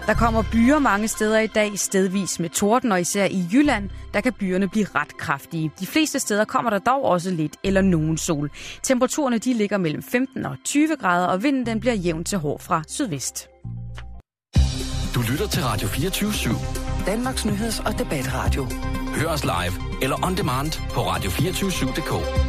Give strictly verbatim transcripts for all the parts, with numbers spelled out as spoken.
Der kommer byer mange steder i dag, stedvis med torden, og især i Jylland, der kan byerne blive ret kraftige. De fleste steder kommer der dog også lidt eller nogen sol. Temperaturerne de ligger mellem femten og tyve grader, og vinden den bliver jævn til hård fra sydvest. Du lytter til Radio fireogtyve syv. Danmarks nyheds- og debatradio. Hør os live eller on demand på radio to fire syv punktum d k.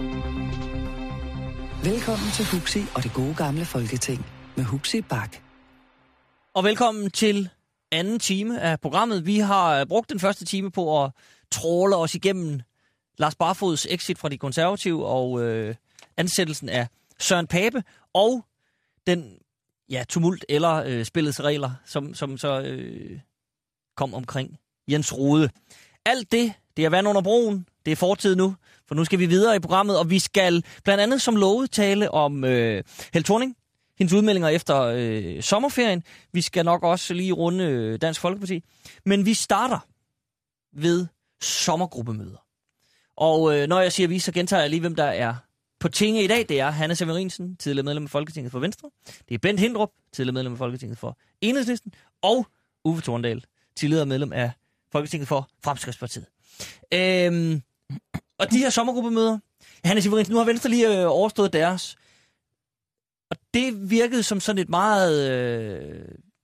Velkommen til Huxi og det gode gamle Folketing med Huxi Bak. Og velkommen til anden time af programmet. Vi har brugt den første time på at tråle os igennem Lars Barfoeds exit fra de konservative og øh, ansættelsen af Søren Pape og den ja, tumult eller øh, spillets regler, som, som så øh, kom omkring Jens Rohde. Alt det, det er vand under broen. Det er fortid nu, for nu skal vi videre i programmet, og vi skal blandt andet som lovet tale om øh, Helle Thorning, hendes udmeldinger efter øh, sommerferien. Vi skal nok også lige runde øh, Dansk Folkeparti. Men vi starter ved sommergruppemøder. Og øh, når jeg siger vi, så gentager jeg lige, hvem der er på tinge i dag. Det er Hanne Severinsen, tidligere medlem af Folketinget for Venstre. Det er Bent Hindrup, tidligere medlem af Folketinget for Enhedslisten. Og Uffe Torndal, tidligere medlem af Folketinget for Fremskridtspartiet. Øhm, og de her sommergruppemøder, Hanne Severinsen, nu har Venstre lige øh, overstået deres. Og det virkede som sådan et meget øh,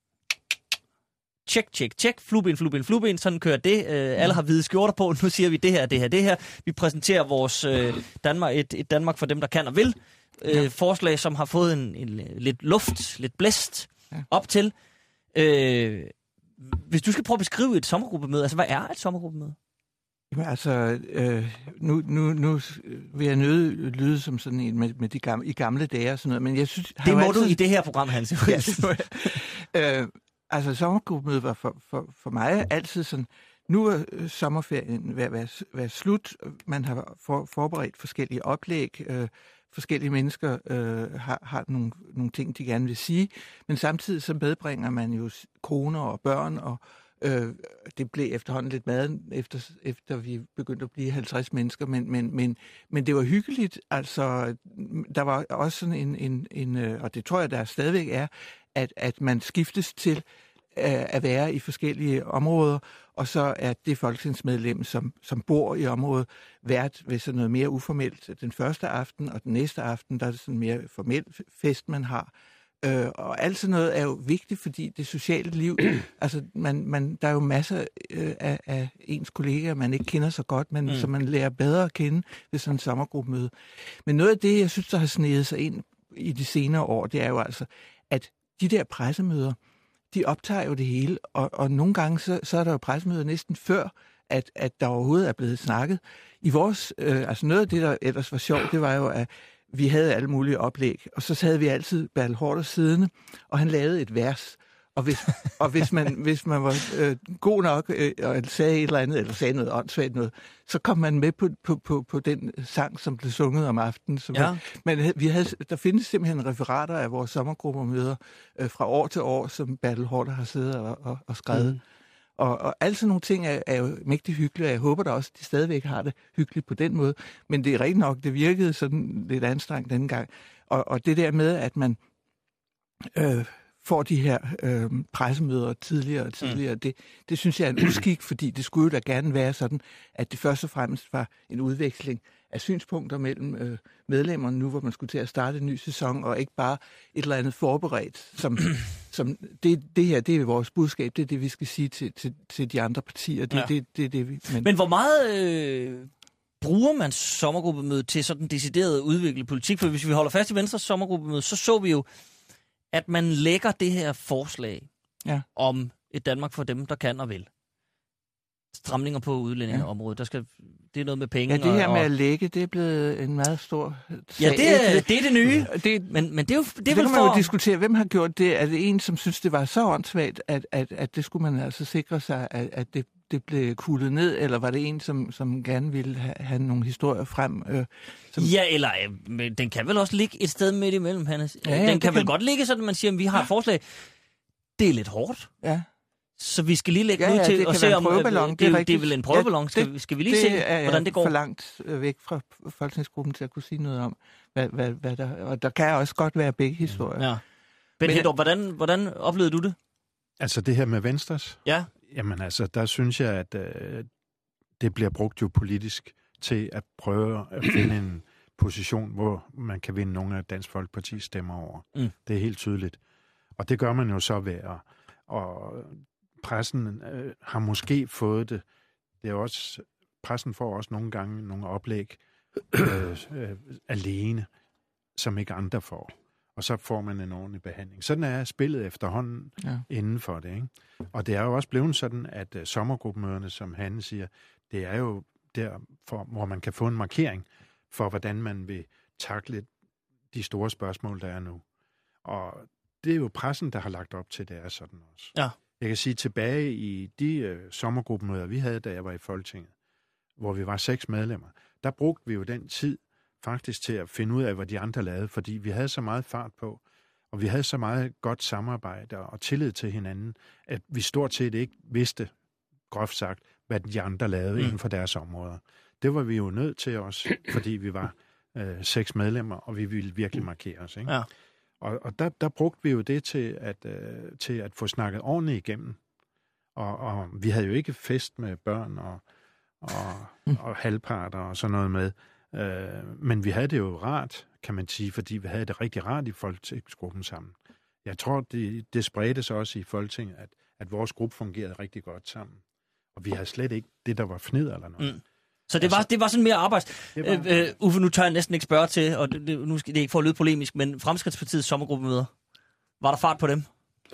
tjek, tjek, tjek, flueben, flueben, flueben, sådan kører det. Øh, alle har hvide skjorter på, nu siger vi det her, det her, det her. Vi præsenterer vores øh, Danmark, et, et Danmark for dem, der kan og vil. Øh, ja. Forslag, som har fået en, en, lidt luft, lidt blæst ja. op til. Øh, hvis du skal prøve at beskrive et sommergruppemøde, altså hvad er et sommergruppemøde? Jamen altså, øh, nu, nu, nu vil jeg nøde lyde som sådan en med, med de gamle, i gamle dage og sådan noget, men jeg synes... Det må altid, du i det her program, Hans. Ja, øh, altså, sommergruppemødet var for, for, for mig altid sådan, nu er sommerferien ved at være, være slut, man har for, forberedt forskellige oplæg, øh, forskellige mennesker øh, har, har nogle, nogle ting, de gerne vil sige, men samtidig så medbringer man jo koner og børn og Øh, det blev efterhånden lidt mad, efter, efter vi begyndte at blive halvtreds mennesker, men, men, men, men det var hyggeligt. Altså, der var også sådan en, en, en og det tror jeg, der stadigvæk er, at, at man skiftes til øh, at være i forskellige områder, og så er det folketingsmedlem, som, som bor i området, vært ved sådan noget mere uformelt den første aften, og den næste aften, der er det sådan mere formel fest, man har. Øh, og alt sådan noget er jo vigtigt, fordi det sociale liv, altså man, man, der er jo masser øh, af, af ens kollegaer, man ikke kender så godt, men mm. som man lærer bedre at kende ved sådan en sommergruppemøde. Men noget af det, jeg synes, der har sneget sig ind i de senere år, det er jo altså, at de der pressemøder, de optager jo det hele, og, og nogle gange så, så er der jo pressemøder næsten før, at, at der overhovedet er blevet snakket. I vores, øh, altså noget af det, der ellers var sjovt, det var jo, at vi havde alle mulige oplæg, og så havde vi altid Bertel Haarder siddende, og han lavede et vers. Og hvis, og hvis, man, hvis man var øh, god nok øh, og sagde et eller andet, eller sagde noget åndssvagt noget, så kom man med på, på, på, på den sang, som blev sunget om aftenen. Så ja. man, men vi havde, der findes simpelthen referater af vores sommergruppemøder øh, fra år til år, som Bertel Haarder har siddet og, og, og skrevet. Mm. Og, og alle sådan nogle ting er, er jo mægtig hyggelige, og jeg håber da også, at de stadigvæk har det hyggeligt på den måde. Men det er rigtig nok, det virkede sådan lidt anstrengt denne gang. Og, og det der med, at man øh, får de her øh, pressemøder tidligere og tidligere, mm. det, det synes jeg er en uskik, fordi det skulle jo da gerne være sådan, at det først og fremmest var en udveksling af synspunkter mellem øh, medlemmerne nu, hvor man skulle til at starte en ny sæson, og ikke bare et eller andet forberedt. Som, som det, det her, det er vores budskab, det er det, vi skal sige til, til, til de andre partier. Det, ja. det, det, det, vi, men... men hvor meget øh, bruger man sommergruppemødet til sådan decideret udviklet politik? For hvis vi holder fast i Venstres sommergruppemøde, så så vi jo, at man lægger det her forslag ja. om et Danmark for dem, der kan og vil. Stramninger på udlændingeområdet. Der skal, det er noget med penge. Ja, det her og, med at lægge, det er blevet en meget stor sag. Ja, det er det, er det nye. Det, men, men det er jo det, det er kan man for... jo diskutere. Hvem har gjort det? Er det en, som synes, det var så åndssvagt, at, at, at det skulle man altså sikre sig, at, at det, det blev kuglet ned? Eller var det en, som, som gerne ville have, have nogle historier frem? Øh, som... Ja, eller øh, den kan vel også ligge et sted midt imellem, Hannes. Ja, ja, den kan, kan vel godt ligge sådan, at man siger, at vi har et forslag. Det er lidt hårdt. Ja. Så vi skal lige lægge ja, ud ja, til at se, om det, det, det, er, det er vel en prøveballon. Skal, ja, skal vi lige se, hvordan det går? Det er for langt væk fra folketingsgruppen til at kunne sige noget om, hvad, hvad, hvad der... Og der kan også godt være begge historier. Ja. Ben Hedrup, hvordan, hvordan oplevede du det? Altså det her med Venstres? Ja. Jamen altså, der synes jeg, at øh, det bliver brugt jo politisk til at prøve at finde en position, hvor man kan vinde nogle af Dansk Folkepartis stemmer over. Mm. Det er helt tydeligt. Og det gør man jo så ved at... Og pressen øh, har måske fået det. Det er også... Pressen får også nogle gange nogle oplæg øh, øh, alene, som ikke andre får. Og så får man en ordentlig behandling. Sådan er spillet efterhånden ja. Inden for det. Ikke? Og det er jo også blevet sådan, at uh, sommergruppemøderne, som Hanne siger, det er jo der, for, hvor man kan få en markering for, hvordan man vil takle de store spørgsmål, der er nu. Og det er jo pressen, der har lagt op til, det er sådan også. Ja. Jeg kan sige, tilbage i de uh, sommergruppemøder, vi havde, da jeg var i Folketinget, hvor vi var seks medlemmer, der brugte vi jo den tid faktisk til at finde ud af, hvad de andre lavede, fordi vi havde så meget fart på, og vi havde så meget godt samarbejde og tillid til hinanden, at vi stort set ikke vidste, groft sagt, hvad de andre lavede mm. inden for deres områder. Det var vi jo nødt til os, fordi vi var øh, seks medlemmer, og vi ville virkelig markere os. Ikke? Ja. Og, og der, der brugte vi jo det til at, øh, til at få snakket ordentligt igennem. Og, og vi havde jo ikke fest med børn og, og, og halvparter og sådan noget med. Øh, men vi havde det jo rart, kan man sige, fordi vi havde det rigtig rart i folketingsgruppen sammen. Jeg tror, det, det spredte sig også i Folketinget, at, at vores gruppe fungerede rigtig godt sammen. Og vi havde slet ikke det, der var fnid eller noget. Mm. Så det var, altså, det var sådan mere arbejds... Var... Øh, øh, Uffe, nu tør jeg næsten ikke spørge til, og det, det, nu skal det ikke få at lyde polemisk, men Fremskridtspartiets sommergruppemøder, var der fart på dem?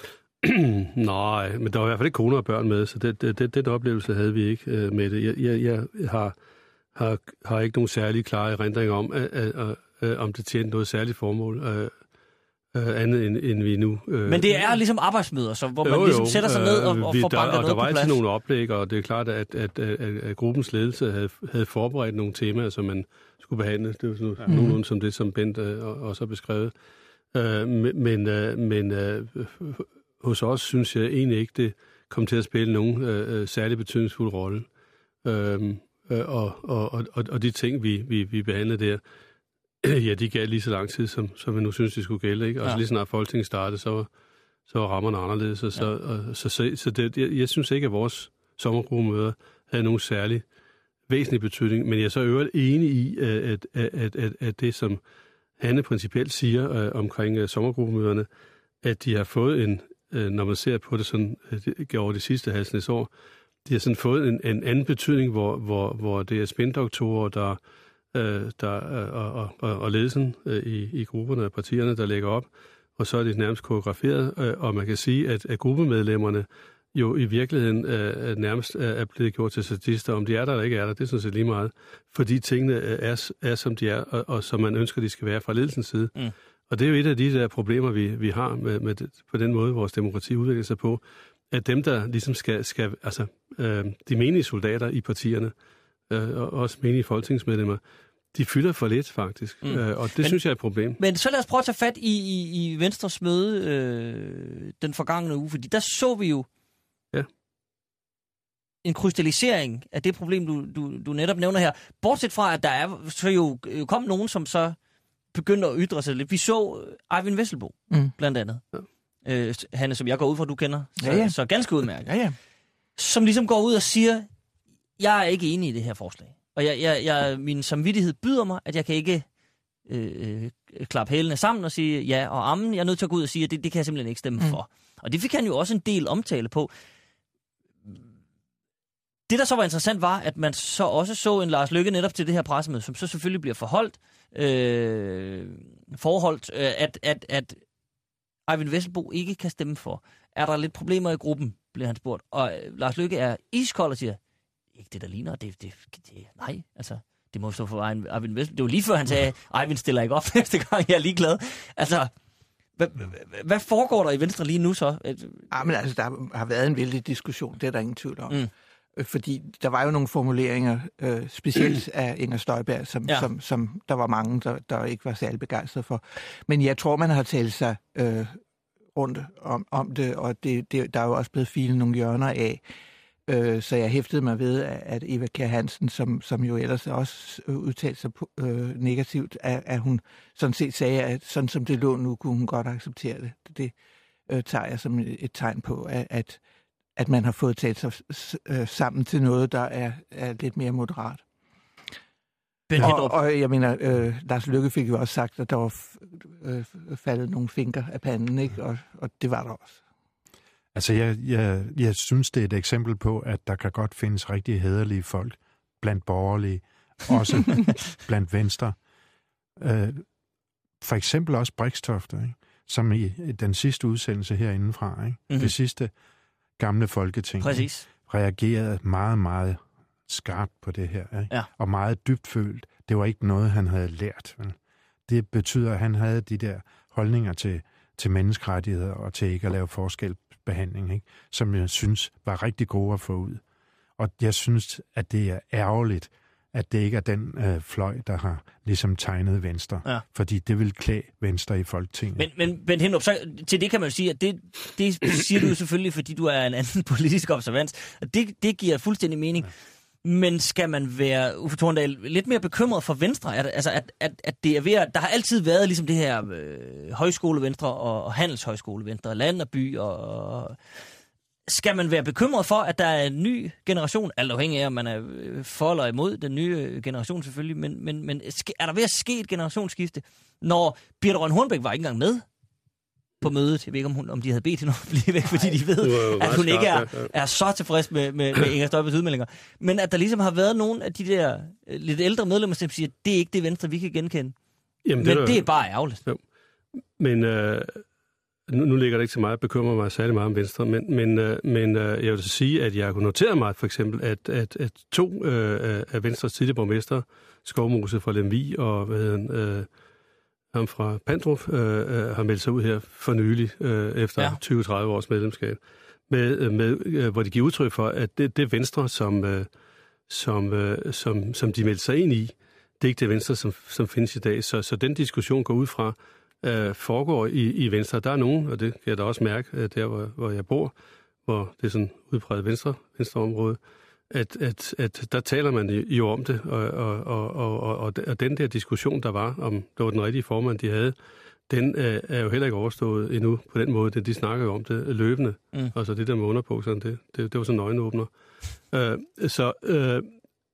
Nej, men der var i hvert fald ikke koner og børn med, så det, det, det, den oplevelse havde vi ikke øh, med det. Jeg, jeg, jeg har, har, har ikke nogen særlige klare erindringer om, at, at, at, at, om det tjente noget særligt formål, øh, øh, andet end, end vi nu... Øh, men det er ligesom arbejdsmøder, så, hvor man jo, ligesom sætter sig ned og, og får banket noget på plads. Og der var altid nogle oplæg, og det er klart, at, at, at, at gruppens ledelse havde, havde forberedt nogle temaer, som man skulle behandle. Det var sådan ja. Nogenlunde som det, som Bent øh, også har beskrevet. Øh, men øh, men øh, hos os synes jeg egentlig ikke, det kom til at spille nogen øh, særlig betydningsfuld rolle. Øh, og, og, og, og de ting, vi, vi, vi behandlede der, ja, de gav lige så lang tid, som, som vi nu synes, de skulle gælde. Ikke? Og ja. Så lige snart Folketinget startede, så var, så var rammerne anderledes. Og så, ja. og, så, så, så det, jeg, jeg synes ikke, at vores sommergruppemøder havde nogen særlig væsentlig betydning. Men jeg er så øvrigt enig i, at, at, at, at det, som Hanne principielt siger øh, omkring øh, sommergruppemøderne, at de har fået en, øh, når man ser på det sådan, øh, over de sidste halvsnits år, de har sådan fået en, en anden betydning, hvor, hvor, hvor det er spindoktorer, der, øh, der øh, og, og, og ledelsen øh, i, i grupperne og partierne, der lægger op, og så er det nærmest koreograferet, øh, og man kan sige, at, at gruppemedlemmerne jo i virkeligheden øh, nærmest er blevet gjort til statister. Om de er der eller ikke er der, det er sådan set lige meget, fordi tingene er, er som de er, og, og som man ønsker, de skal være fra ledelsens side. Mm. Og det er jo et af de der problemer, vi, vi har med, med det, på den måde, vores demokrati udvikler sig på, at dem, der ligesom skal, skal altså øh, de menige soldater i partierne, øh, og også menige folketingsmedlemmer, de fylder for lidt, faktisk. Mm. Øh, og det men, synes jeg er et problem. Men så lad os prøve at tage fat i, i, i Venstres møde øh, den forgangne uge, fordi der så vi jo ja. en krystallisering af det problem, du, du, du netop nævner her. Bortset fra, at der er så jo kom nogen, som så begyndte at ytre sig lidt. Vi så Eyvind Vesselbo, mm. blandt andet. Ja. Øh, Hanne, som jeg går ud fra, du kender, så, ja, ja. så ganske udmærket. Ja, ja. Som ligesom går ud og siger, jeg er ikke enig i det her forslag. Og jeg, jeg, jeg, min samvittighed byder mig, at jeg kan ikke øh, klappe hælene sammen og sige ja og amen. Jeg er nødt til at gå ud og sige, at det, det kan jeg simpelthen ikke stemme mm. for. Og det fik han jo også en del omtale på. Det, der så var interessant, var, at man så også så en Lars Løkke netop til det her pressemøde, som så selvfølgelig bliver forholdt, øh, forholdt, øh, at, at, at Eyvind Vesselbo ikke kan stemme for. Er der lidt problemer i gruppen, bliver han spurgt. Og øh, Lars Løkke er iskold og siger, ikke det, der ligner. Det, det, det, nej, altså, det må stå for Eyvind Vesselbo. Det var lige før, han sagde, Eyvind stiller ikke op næste gang, jeg er ligeglad. Altså, hvad, hvad foregår der i Venstre lige nu så? Ja, men altså, der har været en vældig diskussion, det er der ingen tvivl om. Mm. Fordi der var jo nogle formuleringer, øh, specielt af Inger Støjberg, som, ja. som, som der var mange, der, der ikke var særlig begejstret for. Men jeg tror, man har talt sig øh, rundt om, om det, og det, det, der er jo også blevet filet nogle hjørner af. Øh, så jeg hæftede mig ved, at Eva Kjær Hansen, som, som jo ellers også udtalte sig øh, negativt, at, at hun sådan set sagde, at sådan som det lå nu, kunne hun godt acceptere det. det øh, tager jeg som et tegn på, at, at, at man har fået taget sig øh, sammen til noget, der er, er lidt mere moderat. Og, og jeg mener, øh, Lars Løkke fik jo også sagt, at der var øh, faldet nogle fingre af panden, ikke? Og, og det var der også. Altså, jeg, jeg, jeg synes, det er et eksempel på, at der kan godt findes rigtig hæderlige folk blandt borgerlige, også blandt venstre. Øh, for eksempel også Brixtofte, ikke? Som i, i den sidste udsendelse herindefra, ikke? Mm-hmm. Det sidste gamle folketing, Præcis. reagerede meget, meget skarpt på det her, ikke? Ja. Og meget dybtfølt. Det var ikke noget, han havde lært. Vel? Det betyder, at han havde de der holdninger til, til menneskerettigheder og til ikke at lave forskelsbehandling, ikke? Som jeg synes var rigtig gode at få ud. Og jeg synes, at det er ærgerligt, at det ikke er den øh, fløj, der har ligesom tegnet Venstre. Ja. Fordi det vil klæde Venstre i Folketinget. Men, men, men Henrup, så til det kan man jo sige, at det, det siger du selvfølgelig, fordi du er en anden politisk observans. Og det, det giver fuldstændig mening. Ja. Men skal man være, Uffe Torndal, lidt mere bekymret for Venstre? At, altså, at, at, at det er ved at, der har altid været ligesom det her øh, højskolevenstre og, og handelshøjskolevenstre, land og by og... og skal man være bekymret for, at der er en ny generation, alt afhængig af, om man er for eller imod den nye generation selvfølgelig, men, men, men er der ved at ske et generationsskifte, når Birthe Rønn Hornbech var ikke engang med på mødet? Jeg ved ikke, om, hun, om de havde bedt hende om at blive væk, fordi de ved, at hun ikke er, er så tilfreds med, med, med Inger Støjbergs udmeldinger. Men at der ligesom har været nogle af de der lidt ældre medlemmer, som siger, at det er ikke det Venstre, vi kan genkende. Jamen, det men er det er bare ærgerligt. Jo. Men... Øh... Nu, nu ligger det ikke så meget at bekymre mig særlig meget om Venstre, men, men, øh, men øh, jeg vil sige, at jeg kunne notere mig for eksempel, at, at, at to øh, af Venstres tidligere borgmester, Skovmose fra Lemvig og hvad hedder han, øh, ham fra Pandrup, øh, øh, har meldt sig ud her for nylig, øh, efter ja. tyve til tredive års medlemskab, med, med, øh, hvor de giver udtryk for, at det, det Venstre, som, øh, som, øh, som, som de meldte sig ind i, det er ikke det Venstre, som, som findes i dag. Så, så den diskussion går ud fra, Uh, foregår i, i Venstre. Der er nogen, og det kan jeg da også mærke, uh, der hvor, hvor jeg bor, hvor det er sådan udpræget venstre, venstreområde, at, at, at der taler man jo om det, og, og, og, og, og, og den der diskussion, der var, om det var den rigtige formand, de havde, den uh, er jo heller ikke overstået endnu på den måde. Det, de snakker jo om det løbende. Mm. Altså det der med underbukserne, det, det, det var sådan en øjenåbner. Uh, så... Uh,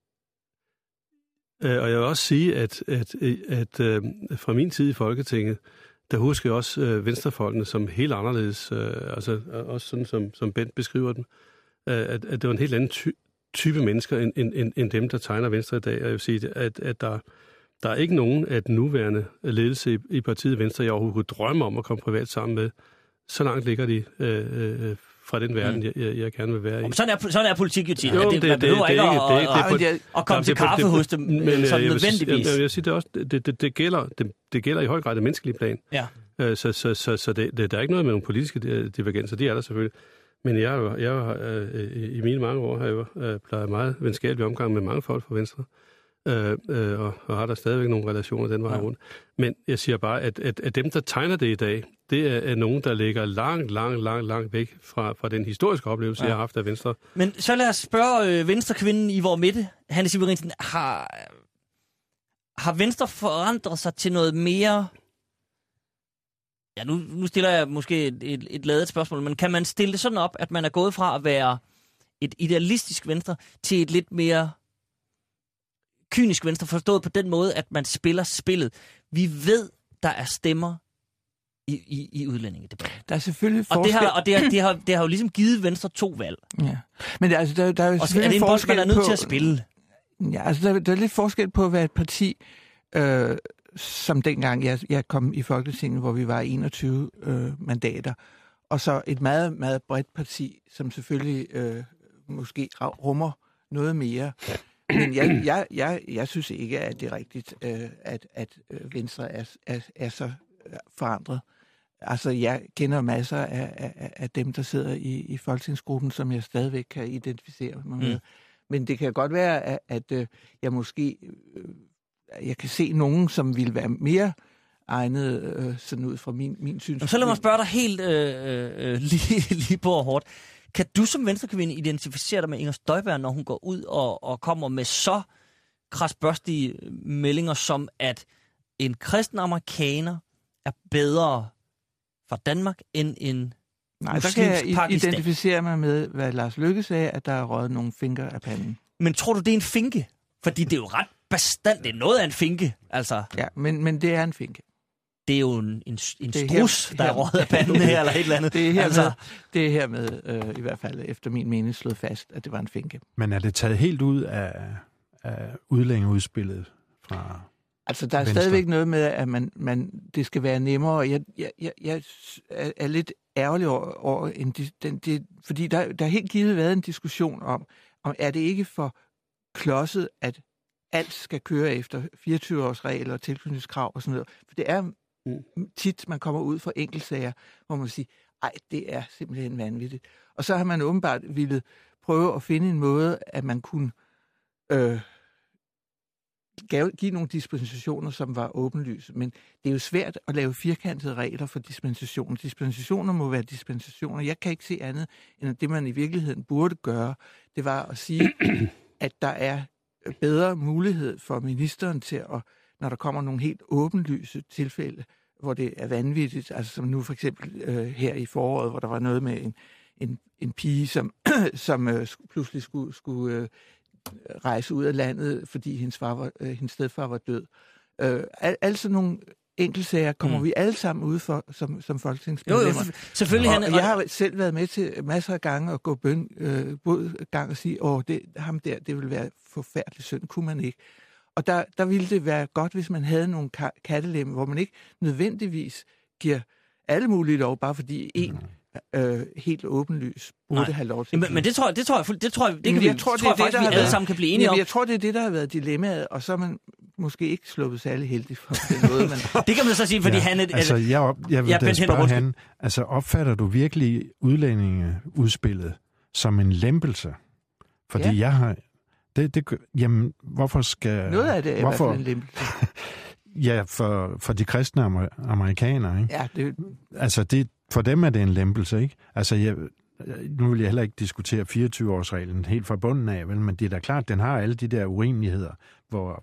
Uh, og jeg vil også sige, at, at, at uh, fra min tid i Folketinget, der husker jeg også uh, venstrefolkene som helt anderledes, uh, altså også sådan som, som Bent beskriver dem, uh, at, at det var en helt anden ty- type mennesker, end, end, end dem, der tegner Venstre i dag. Og jeg vil sige, at, at der, der er ikke nogen af den nuværende ledelse i, i partiet Venstre, jeg overhovedet kunne drømme om at komme privat sammen med. Så langt ligger de uh, uh, fra den verden, jeg, jeg, jeg gerne vil være i. Sådan er, sådan er politik jo tit. Jo, det, man behøver det, ikke det, at, det, det, at, at, at komme til kaffe det, hos dem men, sådan jeg nødvendigvis. Jeg, jeg vil sige, det, også, det, det, det, gælder, det, det gælder i høj grad det menneskelige plan. Ja. Så, så, så, så det, det, der er ikke noget med nogle politiske divergenser, de er der selvfølgelig. Men jeg, jeg, jeg i mine mange år har jeg plejet meget venskabelig omgang med mange folk fra Venstre. Øh, øh, og, og har der stadigvæk nogle relationer den vej ja. rundt. Men jeg siger bare, at, at, at dem, der tegner det i dag, det er, er nogen, der ligger langt, langt, langt, langt væk fra, fra den historiske oplevelse, ja. jeg har haft af Venstre. Men så lad os spørge øh, Venstrekvinden i vores midte, Hanne Severinsen, har, har Venstre forandret sig til noget mere... Ja, nu, nu stiller jeg måske et, et, et ladet spørgsmål, men kan man stille det sådan op, at man er gået fra at være et idealistisk Venstre til et lidt mere... kynisk Venstre, forstået på den måde, at man spiller spillet. Vi ved, der er stemmer i, i, i udlændingedebatten. Der er selvfølgelig forskel. Og, det har, og det, har, det, har, det har jo ligesom givet Venstre to valg. Ja. Men altså, der, der er jo og så er det en bold, man er nødt på, til at spille. Ja, altså der, der er lidt forskel på, hvad et parti, øh, som dengang jeg, jeg kom i Folketinget, hvor vi var enogtyve øh, mandater, og så et meget, meget bredt parti, som selvfølgelig øh, måske rummer noget mere. Men jeg, jeg, jeg, jeg synes ikke, at det er rigtigt, øh, at, at Venstre er, er, er så forandret. Altså, jeg kender masser af, af, af dem, der sidder i, i folketingsgruppen, som jeg stadigvæk kan identificere mig med. Mm. Men det kan godt være, at, at øh, jeg måske øh, jeg kan se nogen, som ville være mere egnet øh, sådan ud fra min, min synspunkt. Så lad mig spørge dig helt øh, øh, lige, lige på og hårdt. Kan du som venstrekvinde identificere dig med Inger Støjberg, når hun går ud og, og kommer med så krasbørstige meldinger, som at en kristen amerikaner er bedre for Danmark end en Nej, der kan jeg identificere mig med, hvad Lars Løkke sagde, at der er røget nogle finker af panden. Men tror du, det er en finke? Fordi det er jo ret bestandt. Det er noget af en finke, altså. Ja, men, men det er en finke. Det er jo en, en, en strus, her, der er røget af panden her, eller et eller andet. Det er hermed, altså. det er hermed øh, i hvert fald efter min mening slået fast, at det var en finke. Men er det taget helt ud af, af udlændingeudspillet fra Altså, der er Venstre? Stadigvæk noget med, at man, man, det skal være nemmere. Jeg, jeg, jeg, jeg er lidt ærgerlig over, over en, den, det, fordi der, der har helt givet været en diskussion om, om er det ikke for klodset, at alt skal køre efter fireogtyve-års regler og tilknytningskrav og sådan noget. For det er tit, man kommer ud for enkeltsager, hvor man siger, ej, det er simpelthen vanvittigt. Og så har man åbenbart ville prøve at finde en måde, at man kunne øh, give nogle dispensationer, som var åbenlyse. Men det er jo svært at lave firkantede regler for dispensationer. Dispensationer må være dispensationer. Jeg kan ikke se andet, end at det, man i virkeligheden burde gøre, det var at sige, at der er bedre mulighed for ministeren til at, når der kommer nogle helt åbenlyse tilfælde, hvor det er vanvittigt, altså som nu for eksempel øh, her i foråret, hvor der var noget med en, en, en pige, som, som øh, pludselig skulle, skulle øh, rejse ud af landet, fordi hendes, far var, øh, hendes stedfar var død. Øh, al, altså nogle enkeltsager kommer mm. vi alle sammen ud for som, som folketingsmedlemmer. Jo, jo, selvfølgelig. Og, han, og jeg har selv været med til masser af gange at gå bøn, øh, både gang og sige, åh, det, ham der, det ville være forfærdeligt synd, kunne man ikke. Og der, der ville det være godt, hvis man havde nogle ka- kattelemme, hvor man ikke nødvendigvis giver alle mulige lov, bare fordi en øh, helt åbenlys burde Nej. have lov til. Men, men det tror jeg, det tror jeg, det tror jeg, det kan jeg vi, tror, det tror er jeg det, faktisk, der vi alle sammen kan blive enige jamen, om. Jeg tror, det er det, der har været dilemmaet, og så er man måske ikke sluppet særlig heldig for den måde. Men... det kan man så sige, fordi ja, han er... Altså, jeg, op, jeg vil jeg da spørge han, altså opfatter du virkelig udlændingeudspillet som en lempelse? Fordi ja. jeg har... Det, det, jamen, hvorfor skal... Noget af det er hvorfor, i hvert fald en lempelse. Ja, for, for de kristne amer, amerikanere, ikke? Ja, det... Altså, det, for dem er det en lempelse, ikke? Altså, jeg, nu vil jeg heller ikke diskutere fireogtyve-årsreglen helt fra bunden af, vel? Men det er da klart, den har alle de der urimeligheder, hvor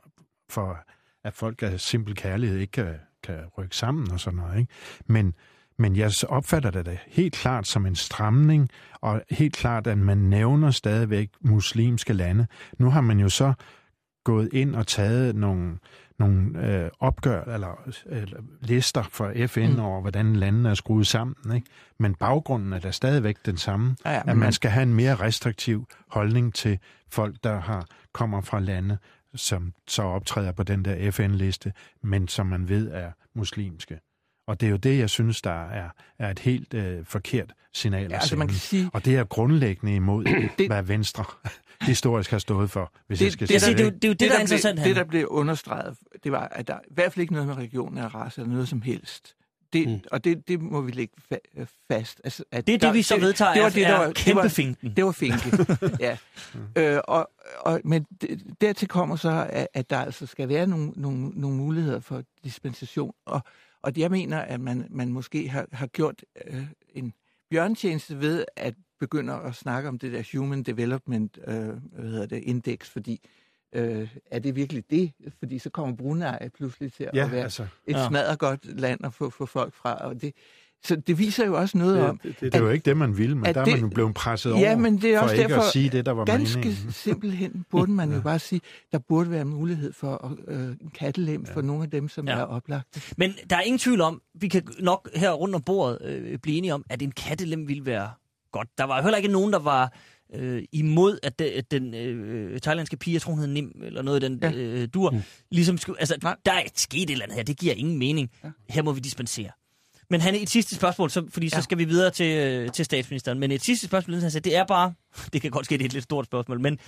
for at folk af simpel kærlighed ikke kan, kan rykke sammen og sådan noget, ikke? Men, men jeg opfatter det da helt klart som en stramning, og helt klart, at man nævner stadigvæk muslimske lande. Nu har man jo så gået ind og taget nogle, nogle øh, opgør, eller øh, lister fra F N mm. over, hvordan landene er skruet sammen, ikke? Men baggrunden er da stadigvæk den samme, ja, ja, at man skal have en mere restriktiv holdning til folk, der har kommer fra lande, som så optræder på den der F N-liste, men som man ved er muslimske. Og det er jo det, jeg synes, der er, er et helt øh, forkert signal. Ja, altså man kan sige... Og det er grundlæggende imod, det... hvad Venstre historisk har stået for, hvis det, jeg skal det, sige det. Det, det, det er jo det, det, der er interessant her. Det, der blev understreget, det var, at der i hvert fald ikke noget med regionen af race eller noget som helst. Det, mm. Og det, det må vi lægge fa- fast. Altså, at det er der, det, vi så det, vedtager, det var, er, det, der var, kæmpe finken. Det var finken, ja. Mm. Øh, og, og, men det, dertil kommer så, at, at der altså skal være nogle, nogle, nogle muligheder for dispensation. Og, og jeg mener, at man, man måske har, har gjort øh, en bjørntjeneste ved at begynde at snakke om det der Human Development øh, hvad hedder det, Index, fordi Øh, er det virkelig det? Fordi så kommer Brunei pludselig til ja, at være altså, et ja. smadret land at få, få folk fra. Og det, så det viser jo også noget det, om... Det, det, det er jo ikke det, man vil, men der er man jo blevet presset over, ja, men det er for også ikke derfor, at sige det, der var ganske meningen. Ganske simpelthen burde man jo bare sige, der burde være mulighed for øh, en kattelem ja. for nogle af dem, som ja. er oplagte. Men der er ingen tvivl om, vi kan nok her rundt om bordet øh, blive enige om, at en kattelem ville være godt. Der var heller ikke nogen, der var... Øh, imod, at, de, at den øh, thailandske pige, jeg tror hun hed Nim, eller noget af den ja. øh, dur, mm. ligesom skulle, altså, Nej. der er sket et eller andet her, det giver ingen mening. Ja. Her må vi dispensere. Men han et sidste spørgsmål, så, fordi ja. så skal vi videre til, øh, til statsministeren, men et sidste spørgsmål, han sagde, det er bare, det kan godt ske, det er et lidt stort spørgsmål, men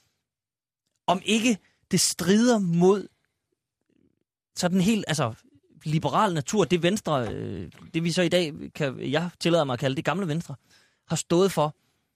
om ikke det strider mod sådan helt, altså, liberal natur, det Venstre, øh, det vi så i dag, kan jeg tillader mig at kalde det gamle Venstre, har stået for,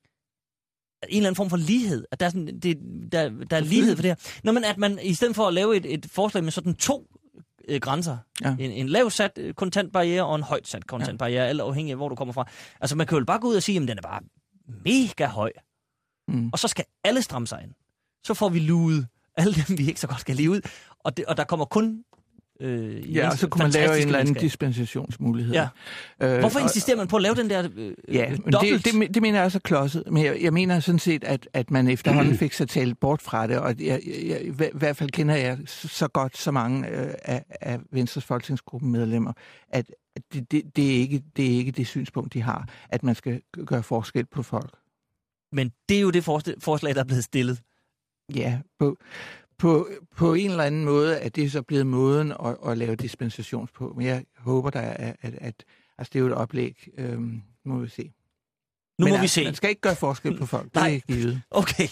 en eller anden form for lighed, at der er, sådan, det, der, der er lighed for det her. Nå, men at man i stedet for at lave et, et forslag med sådan to øh, grænser, ja. en, en lav sat kontantbarriere og en højt sat kontantbarriere, ja. eller afhængig af, hvor du kommer fra. Altså, man kan jo bare gå ud og sige, at den er bare mega høj. Mm. Og så skal alle stramme sig ind. Så får vi luet alle dem, vi ikke så godt skal leve ud. Og, det, og der kommer kun Øh, ja, og så kunne man lave en eller anden dispensationsmulighed. Ja. Øh, Hvorfor insisterer man på at lave den der øh, ja, dobbelt? Det, det, det mener jeg også er klodset. Men jeg, jeg mener sådan set, at, at man efterhånden fik sig talt bort fra det, og jeg, jeg, i hvert fald kender jeg så godt så mange øh, af, af Venstres folketingsgruppen medlemmer, at det, det, det, er ikke, det er ikke det synspunkt, de har, at man skal gøre forskel på folk. Men det er jo det forslag, der er blevet stillet. Ja, på... På, på en eller anden måde er det så blevet måden at, at lave dispensations på. Men jeg håber, der er, at, at altså det er jo et oplæg. Øhm, må vi se. Nu Men må altså, vi se. Man skal ikke gøre forskel på folk. Det Nej. er ikke givet. Okay.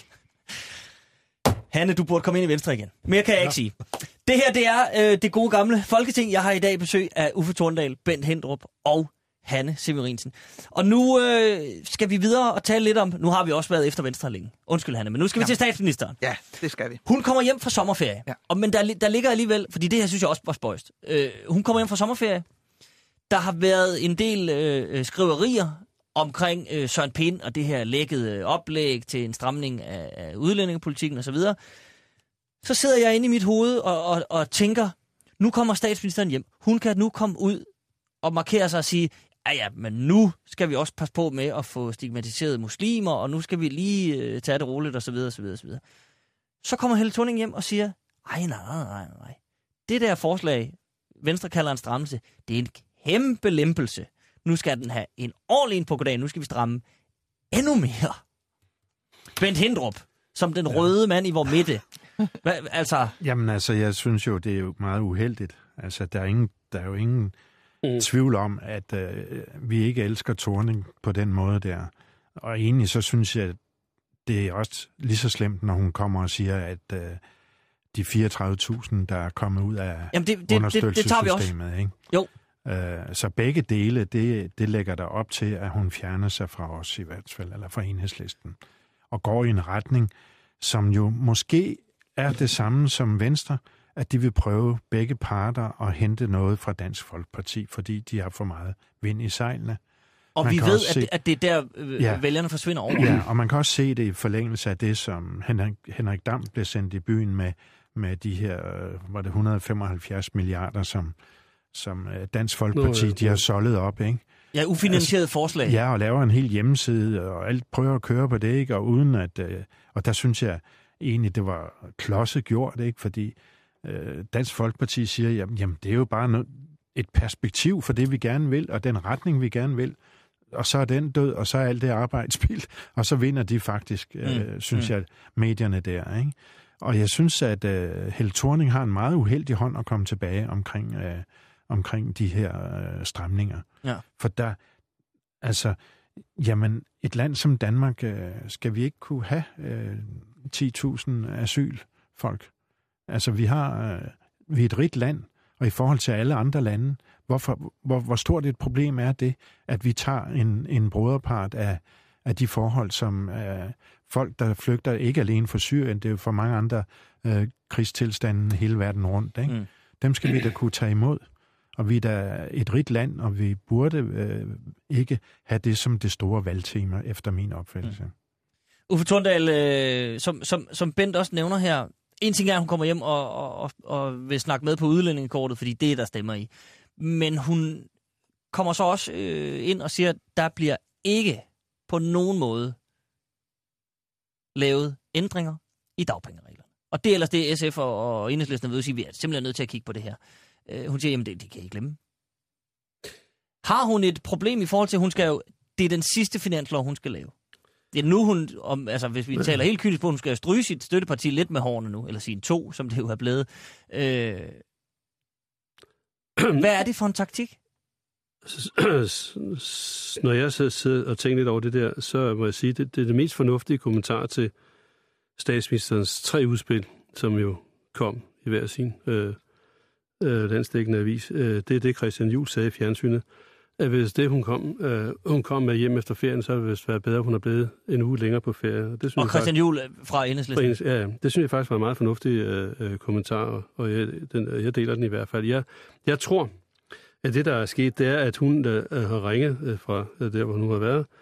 Hanne, du burde komme ind i Venstre igen. Mere kan jeg ikke sige. Det her, det er øh, det gode gamle Folketing. Jeg har i dag besøg af Uffe Torndal, Bent Hendrup og Hanne Severinsen. Og nu øh, skal vi videre og tale lidt om... Nu har vi også været efter Venstre længe. Undskyld, Hanne, men nu skal vi ja. til statsministeren. Ja, det skal vi. Hun kommer hjem fra sommerferie. Ja. Og, men der, der ligger alligevel... Fordi det her synes jeg også var spøjst. Øh, hun kommer hjem fra sommerferie. Der har været en del øh, skriverier omkring øh, Søren Pind og det her lækkede oplæg til en stramning af, af udlændingepolitikken osv. Så, så sidder jeg inde i mit hoved og, og, og tænker, nu kommer statsministeren hjem. Hun kan nu komme ud og markere sig og sige... Ja, ja, men nu skal vi også passe på med at få stigmatiseret muslimer, og nu skal vi lige øh, tage det roligt, og så videre, så videre, så videre. Så kommer Helle Thorning hjem og siger, ej, nej, nej, nej, nej. Det der forslag, Venstre kalder en strammelse, det er en kæmpe lempelse. Nu skal den have en ordentlig ind på goddag, nu skal vi stramme endnu mere. Bent Hendrup, som den ja. røde mand i vor midte. Hva, altså... Jamen altså, jeg synes jo, det er jo meget uheldigt. Altså, der er, ingen, der er jo ingen... Mm. tvivl om, at øh, vi ikke elsker Thorning på den måde der. Og egentlig så synes jeg, det er også lige så slemt, når hun kommer og siger, at øh, de fireogtredive tusind, der er kommet ud af Jamen det, det, understøttelsessystemet. Det, det jo. Øh, så begge dele, det, det lægger der op til, at hun fjerner sig fra os i hvert fald, eller fra Enhedslisten, og går i en retning, som jo måske er det samme som Venstre, at de vil prøve begge parter at hente noget fra Dansk Folkeparti, fordi de har for meget vind i sejlene. Og man vi ved, se, at, det, at det er der, øh, ja, vælgerne forsvinder over. Ja, og man kan også se det i forlængelse af det, som Henrik, Henrik Dam blev sendt i byen med, med de her, var det et hundrede og femoghalvfjerds milliarder, som, som Dansk Folkeparti, Nå, ja, de har soldet op, ikke? Ja, ufinansieret altså, forslag. Ja, og laver en hel hjemmeside, og alt prøver at køre på det, ikke? Og uden at, og der synes jeg egentlig, det var klodset gjort, ikke? Fordi Dansk Folkeparti siger, jamen, jamen det er jo bare noget, et perspektiv for det, vi gerne vil, og den retning, vi gerne vil. Og så er den død, og så er alt det arbejde spildt, og så vinder de faktisk, mm. øh, synes mm. jeg, medierne der. Ikke? Og jeg synes, at øh, Helle Thorning har en meget uheldig hånd at komme tilbage omkring, øh, omkring de her øh, stramninger. Ja. For der, altså, jamen, et land som Danmark, øh, skal vi ikke kunne have øh, ti tusind asylfolk? Altså, vi har øh, vi er et rigt land, og i forhold til alle andre lande, hvorfor, hvor, hvor stort et problem er det, at vi tager en, en broderpart af, af de forhold, som øh, folk, der flygter ikke alene fra Syrien, det er jo for mange andre øh, krigstilstande hele verden rundt. Ikke? Mm. Dem skal vi da kunne tage imod. Og vi er da et rigt land, og vi burde øh, ikke have det som det store valgtema, efter min opfattelse. Mm. Uffe Torndal, øh, som, som, som Bent også nævner her, en ting er, at hun kommer hjem og, og, og vil snakke med på udlændingekortet, fordi det er der stemmer i. Men hun kommer så også øh, ind og siger, at der bliver ikke på nogen måde lavet ændringer i dagpengereglerne. Og det er ellers det, S F og, og Enhedslisten vil sige, at vi er simpelthen nødt til at kigge på det her. Øh, hun siger, jamen det, det kan I glemme. Har hun et problem i forhold til, at hun skal jo, det er den sidste finanslov, hun skal lave. Det er nu, hun, om, altså hvis vi taler helt kynisk på, hun skal stryge sit støtteparti lidt med hårene nu, eller sige to, som det jo er blevet. Øh, hvad er det for en taktik? Når jeg sidder og tænker lidt over det der, så må jeg sige, at det, det er det mest fornuftige kommentar til statsministerens tre udspil, som jo kom i hver sin øh, øh, landsdækkende avis. Øh, det er det, Christian Juhl sagde i fjernsynet. At hvis det, hun kom, øh, hun kom med hjem efter ferien, så ville det være bedre, at hun er blevet en uge længere på ferie. Det synes og Christian Juhl fra Enhedslisten? Ja, det synes jeg faktisk var en meget fornuftig øh, kommentar, og jeg, den, jeg deler den i hvert fald. Jeg, jeg tror, at det, der er sket, det er, at hun øh, har ringet øh, fra øh, der, hvor hun har været,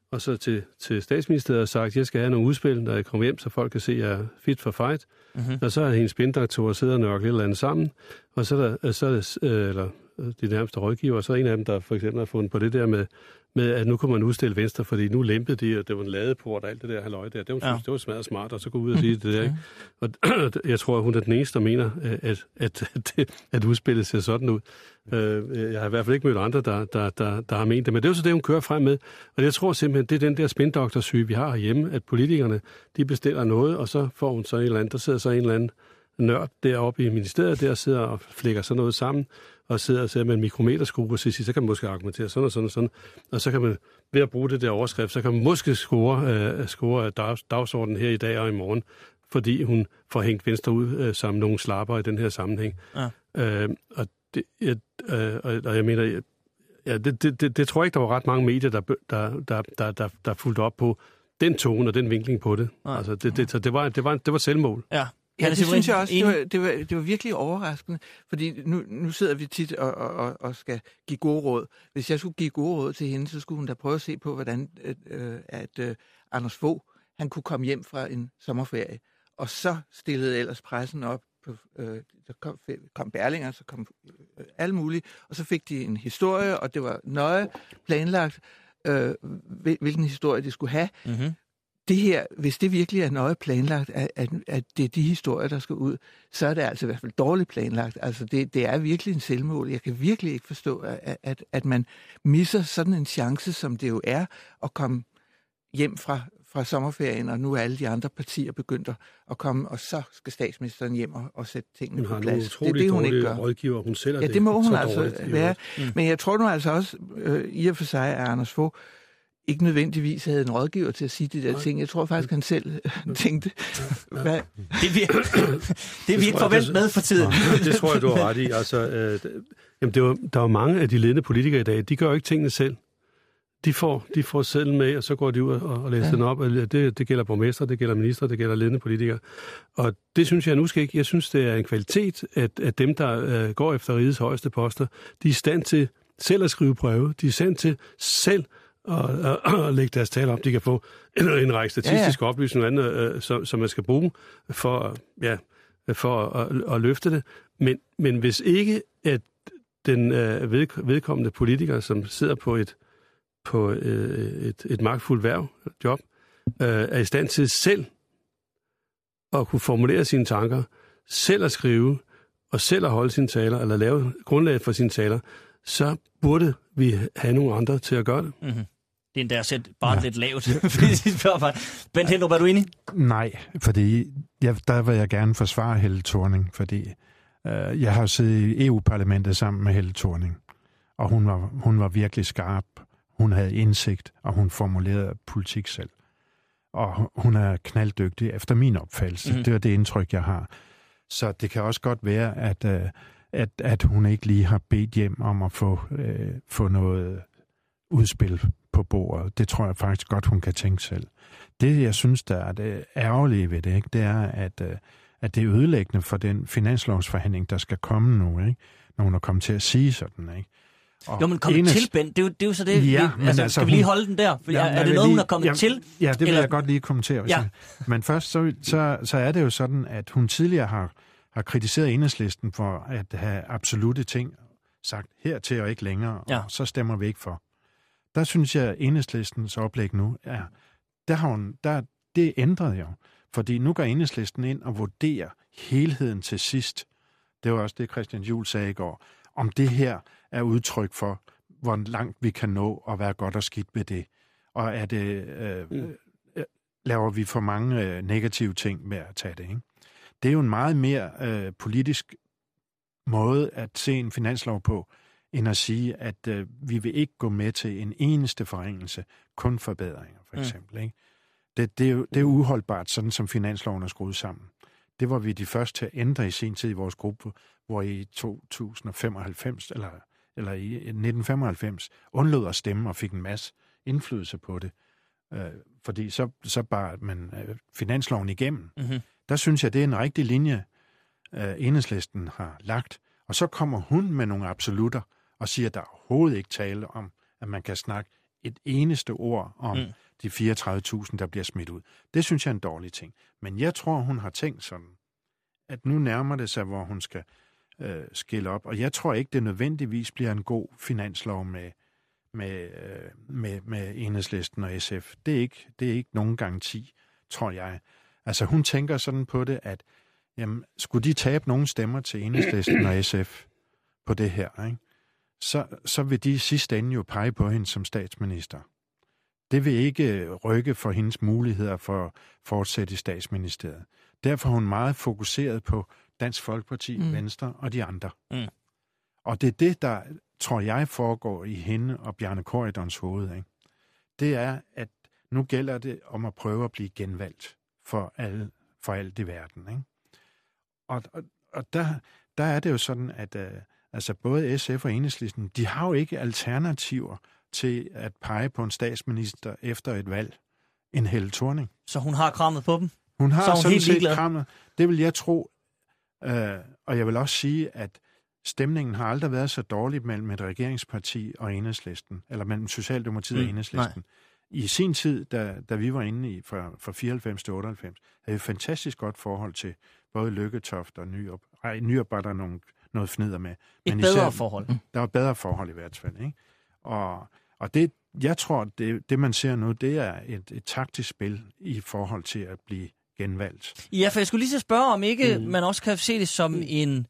og så til, til statsministeriet og sagt, at jeg skal have nogle udspil, når jeg kommer hjem, så folk kan se, at jeg er fit for fight. Mm-hmm. Og så er hendes spindoktorer sidder og nørkler et eller andet sammen, og så er der, så er der øh, eller de nærmeste rådgiver, og så er en af dem, der for eksempel har fundet på det der med, med at nu kunne man udstille Venstre, fordi nu lempede de, og det var en ladeport og alt det der halløj der. Det var, ja. det var smadret smart, og så gå ud og sige det der. Ikke? Og jeg tror, at hun er den eneste, der mener, at, at, at, at udspillet ser sådan ud. Jeg har i hvert fald ikke mødt andre, der, der, der, der har ment det, men det er jo så det, hun kører frem med. Og jeg tror simpelthen, det er den der spindoktorsyge, vi har herhjemme, at politikerne, de bestiller noget, og så får hun så en eller anden, der sidder så en eller anden nørd deroppe i ministeriet, der sidder og flækker sådan noget sammen, og sidder og sidder med en mikrometerskrue, og så, så kan man måske argumentere sådan og sådan og sådan, og så kan man, ved at bruge det der overskrift, så kan man måske score, øh, score dags, dagsordenen her i dag og i morgen, fordi hun får hængt Venstre ud øh, som nogle slapper i den her sammenhæng. Ja. Øh, og, det, jeg, øh, og, og jeg mener, jeg, ja, det, det, det, det tror jeg ikke, der var ret mange medier, der, der, der, der, der, der fulgte op på den tone og den vinkling på det. Ja. Altså, det, det, så det var, det var, det var selvmål. Ja. Ja, det synes jeg også, det var, det, var, det var virkelig overraskende, fordi nu, nu sidder vi tit og, og, og skal give gode råd. Hvis jeg skulle give gode råd til hende, så skulle hun da prøve at se på, hvordan øh, at øh, Anders Fogh, han kunne komme hjem fra en sommerferie, og så stillede ellers pressen op. På, øh, der kom, kom Berlinger, så kom øh, alle mulige, og så fik de en historie, og det var nøje planlagt, øh, hvilken historie de skulle have. Mm-hmm. Det her, hvis det virkelig er nøje planlagt, at, at, at det er de historier, der skal ud, så er det altså i hvert fald dårligt planlagt. Altså det, det er virkelig en selvmål. Jeg kan virkelig ikke forstå, at, at, at man misser sådan en chance, som det jo er, at komme hjem fra, fra sommerferien, og nu er alle de andre partier begyndt at komme, og så skal statsministeren hjem og, og sætte tingene på plads. Det er det, hun ikke gør. Rådgiver, hun selv er ja, det, det må hun altså være. Mm. Men jeg tror nu altså også, øh, i og for sig, at Anders Fogh ikke nødvendigvis havde en rådgiver til at sige de der Nej. ting. Jeg tror faktisk, han selv tænkte. Hvad? Det er vi, det er vi ikke forventet med for tiden. Ja, det tror jeg, du har ret i. Altså, øh, jamen, det var, der var mange af de ledende politikere i dag, de gør jo ikke tingene selv. De får, de får selv med, og så går de ud og, og læser ja. den op. Det, det gælder borgmester, det gælder minister, det gælder ledende politikere. Og det synes jeg nu skal ikke. Jeg synes, det er en kvalitet, at, at dem, der øh, går efter rigets højeste poster, de er i stand til selv at skrive breve. De er i stand til selv Og, og, og lægge deres tale op. De kan få en, en række statistiske ja, ja. oplysninger, andet, øh, som, som man skal bruge for, ja, for at, at løfte det. Men, men hvis ikke, at den øh, ved, vedkommende politiker, som sidder på et, på, øh, et, et magtfuldt værv, job, øh, er i stand til selv at kunne formulere sine tanker, selv at skrive, og selv at holde sine taler, eller lave grundlaget for sine taler, så burde vi have nogle andre til at gøre det. Mm-hmm. Det er endda at sætte bare ja. lidt lavt. Bent Hindrup, er du enig? Nej, fordi jeg, der vil jeg gerne forsvare Helle Thorning, fordi øh, jeg har siddet i E U-parlamentet sammen med Helle Thorning, og hun var, hun var virkelig skarp. Hun havde indsigt, og hun formulerede politik selv. Og hun er knalddygtig efter min opfattelse. Mm-hmm. Det er det indtryk, jeg har. Så det kan også godt være, at øh, At, at hun ikke lige har bedt hjem om at få, øh, få noget udspil på bordet. Det tror jeg faktisk godt, hun kan tænke selv. Det, jeg synes, der er det ærgerlige ved det, ikke, det er, at, øh, at det er ødelæggende for den finanslovsforhandling, der skal komme nu. Ikke? Nogen er kommet til at sige sådan, ikke? Og jo, men kommet enest... til, Bent, det er jo, det er jo så det. Ja, vi, altså, altså, skal vi lige holde den der? For ja, er det noget, lige, hun er kommet ja, til? Ja, det vil eller... jeg godt lige kommentere. Ja. Men først, så, så, så er det jo sådan, at hun tidligere har har kritiseret Enhedslisten for at have absolutte ting sagt hertil og ikke længere, ja. og så stemmer vi ikke for. Der synes jeg, at Enhedslistens oplæg nu er, der har hun, der, det ændrede jo, fordi nu går Enhedslisten ind og vurderer helheden til sidst. Det var også det, Christian Juhl sagde i går, om det her er udtryk for, hvor langt vi kan nå og være godt og skidt ved det. Og er det, øh, mm. laver vi for mange øh, negative ting med at tage det, ikke? Det er jo en meget mere øh, politisk måde at se en finanslov på, end at sige, at øh, vi vil ikke gå med til en eneste forringelse, kun forbedringer, for eksempel. Mm. Ikke? Det, det, er jo, det er jo uholdbart, sådan som finansloven er skruet sammen. Det var vi de første til at ændre i sin tid i vores gruppe, hvor i to tusind femoghalvfems, eller, eller i nitten femoghalvfems, undlod at stemme og fik en masse indflydelse på det. Øh, fordi så, så bar man øh, finansloven igennem. Mm-hmm. Der synes jeg, det er en rigtig linje, øh, Enhedslisten har lagt. Og så kommer hun med nogle absolutter og siger, at der overhovedet ikke tale om, at man kan snakke et eneste ord om mm. de fireogtredive tusind, der bliver smidt ud. Det synes jeg er en dårlig ting. Men jeg tror, hun har tænkt sådan, at nu nærmer det sig, hvor hun skal øh, skille op. Og jeg tror ikke, det nødvendigvis bliver en god finanslov med, med, øh, med, med Enhedslisten og S F. Det er ikke, det er ikke nogen garanti, tror jeg. Altså hun tænker sådan på det, at jamen, skulle de tabe nogle stemmer til Enhedslisten og S F på det her, ikke? Så, så vil de i sidste ende jo pege på hende som statsminister. Det vil ikke rykke for hendes muligheder for at fortsætte i statsministeriet. Derfor er hun meget fokuseret på Dansk Folkeparti, mm. Venstre og de andre. Mm. Og det er det, der, tror jeg, foregår i hende og Bjarne Corydons hoved. Ikke? Det er, at nu gælder det om at prøve at blive genvalgt for, alle, for alt i verden. Ikke? Og, og, og der, der er det jo sådan, at uh, altså både S F og Enhedslisten, de har jo ikke alternativer til at pege på en statsminister efter et valg. En Helle Thorning. Så hun har krammet på dem? Hun har så hun sådan set krammet. Det vil jeg tro. Øh, og jeg vil også sige, at stemningen har aldrig været så dårlig mellem et regeringsparti og Enhedslisten, eller mellem Socialdemokratiet mm, og Enhedslisten. Nej. I sin tid, da, da vi var inde i fra, fra fireoghalvfems til otteoghalvfems, havde vi et fantastisk godt forhold til både Lykketoft og Nyrup. Ej, Nyrup var der nogle, noget fnider med. Et Men bedre især, forhold. Der var bedre forhold i hvert fald. Ikke? Og, og det, jeg tror, det, det man ser nu, det er et, et taktisk spil i forhold til at blive genvalgt. Ja, for jeg skulle lige så spørge, om ikke mm. man også kan se det som en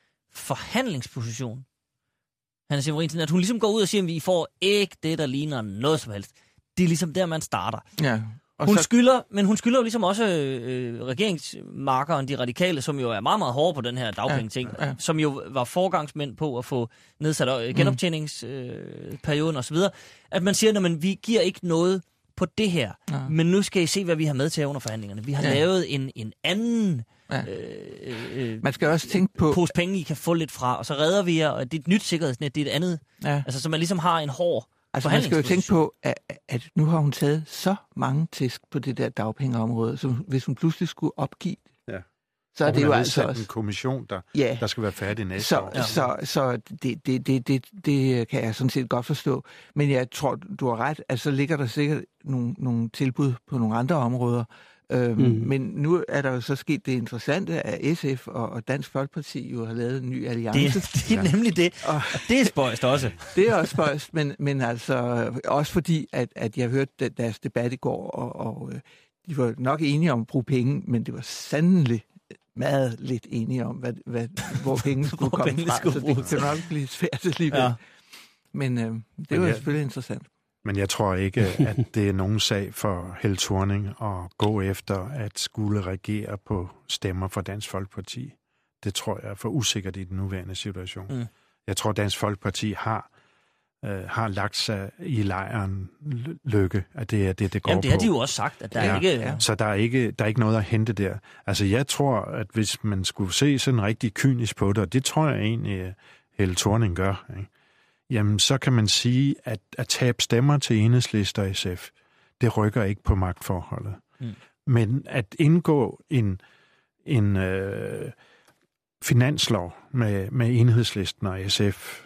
forhandlingsposition. Hanne Severinsen, at hun ligesom går ud og siger, at vi får ikke det, der ligner noget som helst. Det er ligesom der, man starter. Ja. Og hun så... skylder, men hun skylder jo ligesom også øh, regeringsmarkeren, de radikale, som jo er meget, meget hårde på den her dagpenge-ting, ja, ja. som jo var forgangsmænd på at få nedsat øh, genoptjeningsperioden øh, osv., at man siger, at vi giver ikke noget på det her, ja. men nu skal I se, hvad vi har med til under forhandlingerne. Vi har ja. lavet en, en anden ja. øh, øh, man skal også tænke på pose penge, I kan få lidt fra, og så redder vi jer, og det er et nyt sikkerhedsnet, det er et andet. Ja. Altså, så man ligesom har en hård Altså, man skal jo tænke på, at, at nu har hun taget så mange tæsk på det der dagpengeområde, så hvis hun pludselig skulle opgive det, ja. så er det jo altså også en kommission, der, ja. der skal være færdig næste så, år. Ja. Så, så det, det, det, det, det kan jeg sådan set godt forstå. Men jeg tror, du har ret, at så ligger der sikkert nogle, nogle tilbud på nogle andre områder. Øhm, mm. Men nu er der jo så sket det interessante, at S F og Dansk Folkeparti jo har lavet en ny alliance. Det, det er ja. nemlig det, og det er spøjst også. Det er også spøjst, men, men altså også fordi, at, at jeg hørte deres debat i går, og, og de var nok enige om at bruge penge, men det var sandelig meget lidt enige om, hvad, hvad, hvor penge skulle hvor komme penge fra, skulle så det kunne nok blive svært alligevel. Ja. Men øh, det men var jeg... selvfølgelig interessant. Men jeg tror ikke, at det er nogen sag for Helle Thorning at gå efter at skulle regere på stemmer for Dansk Folkeparti. Det tror jeg er for usikkert i den nuværende situation. Mm. Jeg tror, Dansk Folkeparti har, øh, har lagt sig i lejren Løkke, at det er det, det går på. Jamen det har de jo også sagt, at der ja. ikke... Ja. Så der er ikke, der er ikke noget at hente der. Altså jeg tror, at hvis man skulle se sådan rigtig kynisk på det, og det tror jeg egentlig, Helle Thorning gør, ikke? Jamen, så kan man sige, at at tabe stemmer til Enhedslisten og S F, det rykker ikke på magtforholdet. Mm. Men at indgå en, en øh, finanslov med, med Enhedslisten og S F,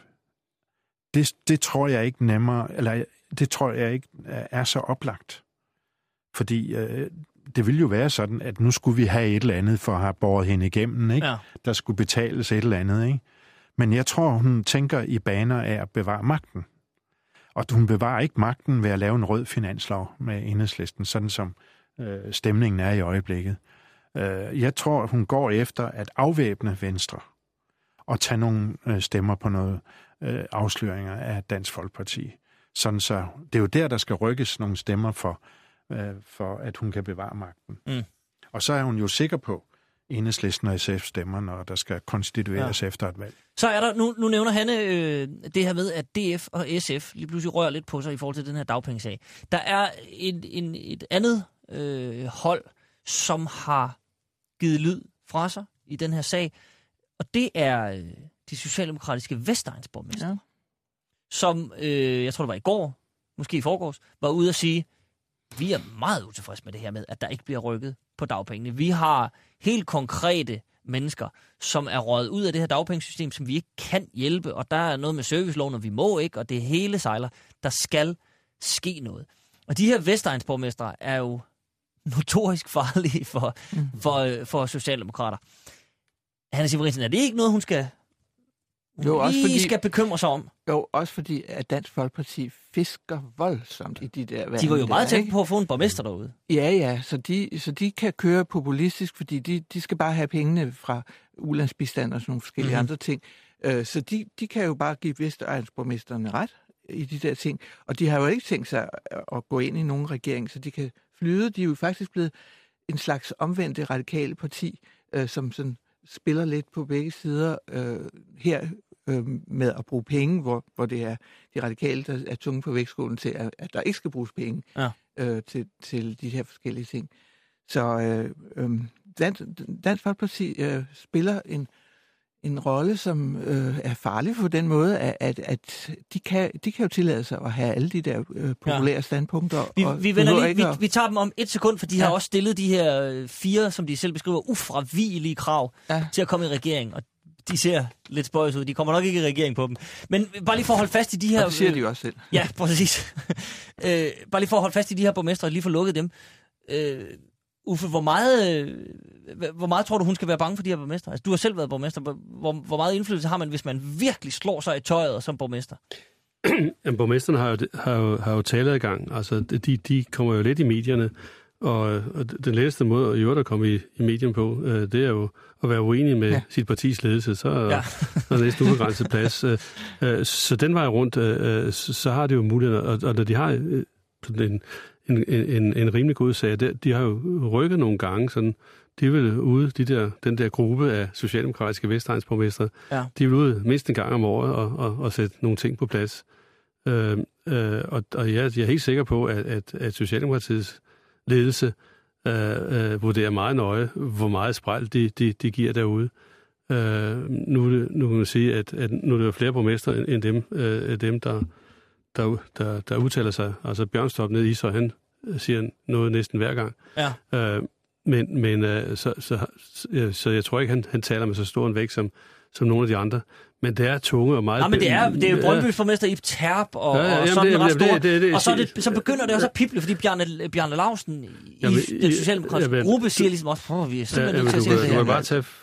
det, det tror jeg ikke nemmere, eller det tror jeg ikke er så oplagt. Fordi øh, det ville jo være sådan, at nu skulle vi have et eller andet for at have båret hende igennem, ikke? Ja. Der skulle betales et eller andet, ikke? Men jeg tror, hun tænker i baner af at bevare magten. Og hun bevarer ikke magten ved at lave en rød finanslov med Enhedslisten, sådan som øh, stemningen er i øjeblikket. Øh, jeg tror, hun går efter at afvæbne Venstre og tage nogle øh, stemmer på noget øh, afsløringer af Dansk Folkeparti. Sådan så, det er jo der, der skal rykkes nogle stemmer for, øh, for at hun kan bevare magten. Mm. Og så er hun jo sikker på, Enhedslisten og S F stemmer, når der skal konstitueres ja. efter et valg. Så er der, nu, nu nævner Hanne øh, det her med, at D F og S F lige pludselig rører lidt på sig i forhold til den her dagpengesag. Der er en, en, et andet øh, hold, som har givet lyd fra sig i den her sag, og det er øh, de socialdemokratiske Vestegnsborgmester, ja. som, øh, jeg tror det var i går, måske i forgårs, var ude at sige, vi er meget utilfredse med det her med, at der ikke bliver rykket på dagpengene. Vi har helt konkrete mennesker, som er røget ud af det her dagpengesystem, som vi ikke kan hjælpe, og der er noget med serviceloven, og vi må ikke, og det hele sejler. Der skal ske noget. Og de her Vestegnsborgmestre er jo notorisk farlige for, mm. for, for socialdemokrater. Hanne Severinsen, er det ikke noget, hun skal, jo, også fordi, skal bekymre sig om? Jo, også fordi, at Dansk Folkeparti fisker voldsomt i de der... De var jo meget tæt på at få en borgmester derude. Ja, ja, så de, så de kan køre populistisk, fordi de, de skal bare have pengene fra ulandsbistand og sådan nogle forskellige mm. andre ting. Så de, de kan jo bare give Vestegnsborgmesterne ret i de der ting. Og de har jo ikke tænkt sig at gå ind i nogen regering, så de kan flyde. De er jo faktisk blevet en slags omvendte radikale parti, øh, som sådan spiller lidt på begge sider øh, her øh, med at bruge penge, hvor, hvor det er de radikale, der er tunge på vægtskålen til, at, at der ikke skal bruges penge ja. øh, til, til de her forskellige ting. Så øh, øh, Dansk, Dansk Folkeparti øh, spiller en en rolle, som øh, er farlig på den måde, at, at, at de, kan, de kan jo tillade sig at have alle de der øh, populære ja. standpunkter. Vi, og vi, vender lige, vi, at... vi tager dem om et sekund, for de ja. har også stillet de her fire, som de selv beskriver, ufravigelige krav ja. til at komme i regering. Og de ser lidt spøjs ud. De kommer nok ikke i regering på dem. Men bare lige for at holde fast i de her... Og det siger de jo også selv. Ja, præcis. øh, bare lige for at holde fast i de her borgmestre, og lige få lukket dem. Øh, Uffe, hvor meget, øh, hvor meget tror du, hun skal være bange for de her borgmester? Altså, du har selv været borgmester. Hvor, hvor meget indflydelse har man, hvis man virkelig slår sig i tøjet som borgmester? Jamen, borgmesterne har jo, har jo, har jo talergang. Altså, de, de kommer jo lidt i medierne, og, og den letteste måde at gjøre at komme i, i medierne på, øh, det er jo at være uenig med ja. sit partis ledelse. Så er ja. der næsten ubegrænset plads. Øh, øh, så den vej rundt, øh, så, så har det jo muligheder. Og, og når de har øh, en... En, en, en rimelig god sag. De har jo rykket nogle gange, sådan, de er vel ude, de der, den der gruppe af socialdemokratiske vestegnsborgmestre, ja. de er vel ude mindst en gang om året og, og, og sætte nogle ting på plads. Øh, øh, og og jeg, jeg er helt sikker på, at, at, at Socialdemokratiets ledelse øh, øh, vurderer meget nøje, hvor meget spræl de, de, de giver derude. Øh, nu, nu kan man sige, at, at nu er der flere borgmestre end dem, øh, dem der Der, der, der udtaler sig. Altså Bjørnstop nede i Ishøj, han siger noget næsten hver gang. Ja. Øh, men men øh, så, så, så, så jeg tror ikke, han, han taler med så stor en vægt som, som nogle af de andre. Men det er tunge og meget... Ja, men det er, det er jo Brøndbys borgmester Ib Terp og, ja, ja, og sådan det, ret stor. Det, det, det, og så, det, så begynder det også at pible, fordi Bjarne, Bjarne Lausten i jamen, den socialdemokratiske ja, gruppe siger ligesom også, at vi er simpelthen nødt til at sige det her. Du kan bare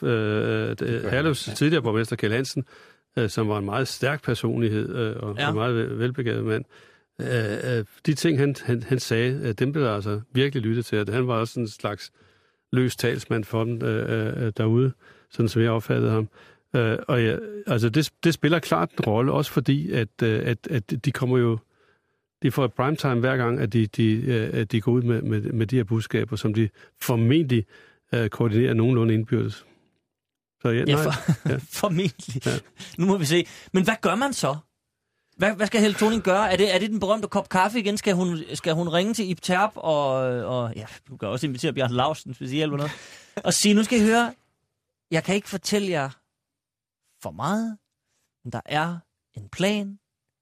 tage uh, Herlevs tidligere borgmester Kjeld Hansen, som var en meget stærk personlighed øh, og ja. en meget velbegavet mand. Øh, øh, de ting, han, han, han sagde, øh, dem blev der altså virkelig lyttet til. At han var også en slags løs talsmand for dem øh, øh, derude, sådan som jeg opfattede ham. Øh, og ja, altså det, det spiller klart en rolle, også fordi, at, at, at de kommer jo... De får primetime hver gang, at de, de, at de går ud med, med, med de her budskaber, som de formentlig øh, koordinerer nogenlunde indbyrdes. Så ja, ja, for, ja. formentlig. Ja. Nu må vi se. Men hvad gør man så? Hvad, hvad skal Helle Thorning gøre? Er det, er det den berømte kop kaffe igen? Skal hun, skal hun ringe til Ib Terp og, og ja, du kan også invitere Bjarne Lausten, hvis I hjælper noget, og sige, nu skal I høre, jeg kan ikke fortælle jer for meget, men der er en plan.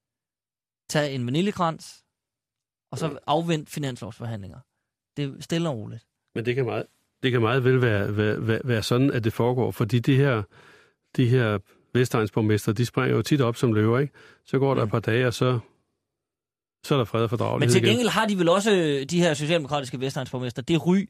Tag en vaniljekrans, og så afvent finanslovsforhandlinger. Det er stille og roligt. Men det kan meget... Det kan meget vel være, være, være sådan, at det foregår, fordi de her, de her vestegnsborgmestre, de springer jo tit op som løver, ikke? Så går der et par dage, og så, så er der fred og fordragelighed. Men til gengæld har de vel også, de her socialdemokratiske vestegnsborgmestre, det ry,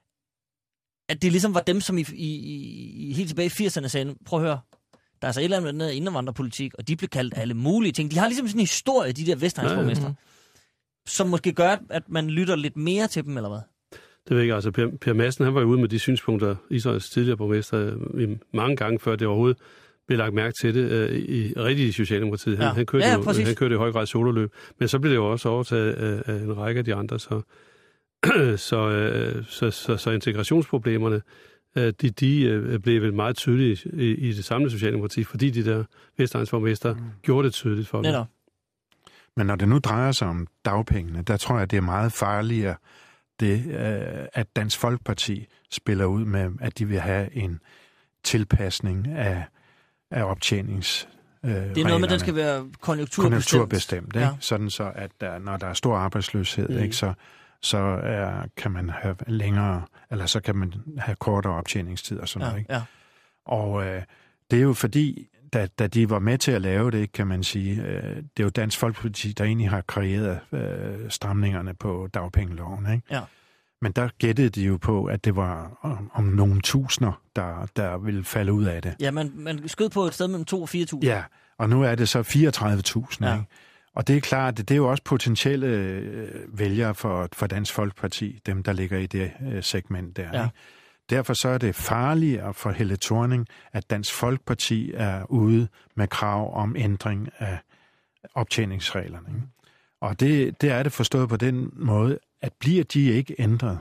at det ligesom var dem, som i, i, i helt tilbage i firserne sagde, prøv at høre, der er så et eller andet med indvandrerpolitik, og de blev kaldt alle mulige ting. De har ligesom sådan en historie, de der vestegnsborgmestre, ja, ja. som måske gør, at man lytter lidt mere til dem, eller hvad? Det ved jeg ikke. Altså, Per, Per Madsen, han var jo ude med de synspunkter, Israels tidligere borgmester, mange gange før det overhovedet blev lagt mærke til det øh, i rigtig i Socialdemokratiet. Han, ja. han, kørte ja, jo, han kørte i høj grad sololøb, men så blev det jo også overtaget af, af en række af de andre. Så, så, øh, så, så, så integrationsproblemerne, øh, de, de øh, blev vel meget tydelige i, i det samlede Socialdemokrati, fordi de der vestegnsborgmester mm. gjorde det tydeligt for dem. Men når det nu drejer sig om dagpengene, der tror jeg, det er meget farligere, det, at Dansk Folkeparti spiller ud med, at de vil have en tilpasning af, af optjenings øh, Det er reglerne. Noget med, at den skal være konjunkturbestemt. Konjunkturbestemt, ikke? Ja. Sådan så, at der, når der er stor arbejdsløshed, mm. ikke, så, så er, kan man have længere, eller så kan man have kortere optjeningstid og sådan ja, noget. Ikke? Ja. Og øh, det er jo fordi, da, da de var med til at lave det, kan man sige, øh, det er jo Dansk Folkeparti, der egentlig har kreeret øh, stramningerne på dagpengeloven, ikke? Ja. Men der gættede de jo på, at det var om, om nogle tusinder, der, der ville falde ud af det. Ja, man, man skød på et sted mellem to og fire tusind. Ja, og nu er det så fireogtredive tusind, ja. Ikke? Og det er klart, det er jo også potentielle øh, vælgere for, for Dansk Folkeparti, dem der ligger i det øh, segment der. Ja. Ikke? Derfor så er det farligere for Helle Thorning, at Dansk Folkeparti er ude med krav om ændring af optjeningsreglerne. Ikke? Og det, det er det forstået på den måde, at bliver de ikke ændret,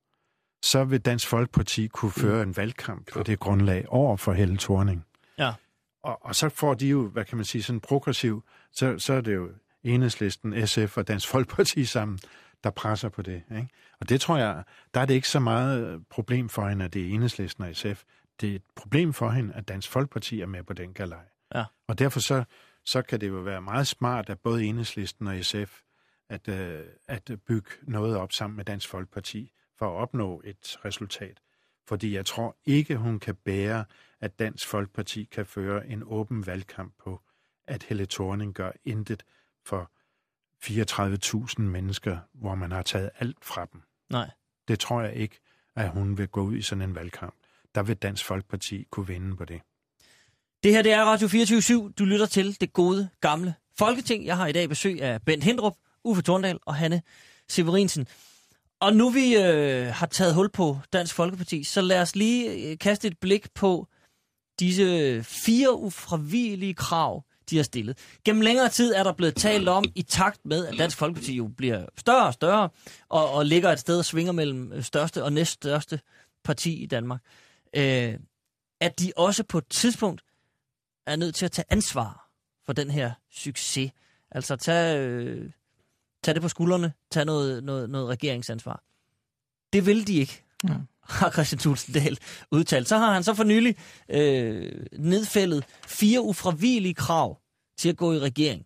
så vil Dansk Folkeparti kunne føre en valgkamp på det grundlag over for Helle Thorning. Ja. Og, og så får de jo, hvad kan man sige, sådan progressiv, så, så er det jo Enhedslisten, S F og Dansk Folkeparti sammen, der presser på det. Ikke? Og det tror jeg, der er det ikke så meget problem for hende, at det er Enhedslisten og S F. Det er et problem for hende, at Dansk Folkeparti er med på den galej. Ja. Og derfor så, så kan det jo være meget smart, at både Enhedslisten og S F, at, øh, at bygge noget op sammen med Dansk Folkeparti, for at opnå et resultat. Fordi jeg tror ikke, hun kan bære, at Dansk Folkeparti kan føre en åben valgkamp på, at Helle Thorning gør intet for fireogtredive tusind mennesker, hvor man har taget alt fra dem. Nej. Det tror jeg ikke, at hun vil gå ud i sådan en valgkamp. Der vil Dansk Folkeparti kunne vinde på det. Det her det er Radio fireogtyve syv. Du lytter til det gode, gamle Folketing. Jeg har i dag besøg af Bent Hindrup, Uffe Torndal og Hanne Severinsen. Og nu vi øh, har taget hul på Dansk Folkeparti, så lad os lige øh, kaste et blik på disse fire ufravigelige krav, de har stillet. Gennem længere tid er der blevet talt om, i takt med, at Dansk Folkeparti jo bliver større og større, og, og ligger et sted og svinger mellem største og næststørste parti i Danmark, øh, at de også på et tidspunkt er nødt til at tage ansvar for den her succes. Altså tage, øh, tage det på skuldrene, tage noget, noget, noget regeringsansvar. Det vil de ikke, ja. Har Kristian Thulesen Dahl udtalt. Så har han så for nylig øh, nedfældet fire ufravigelige krav til at gå i regering.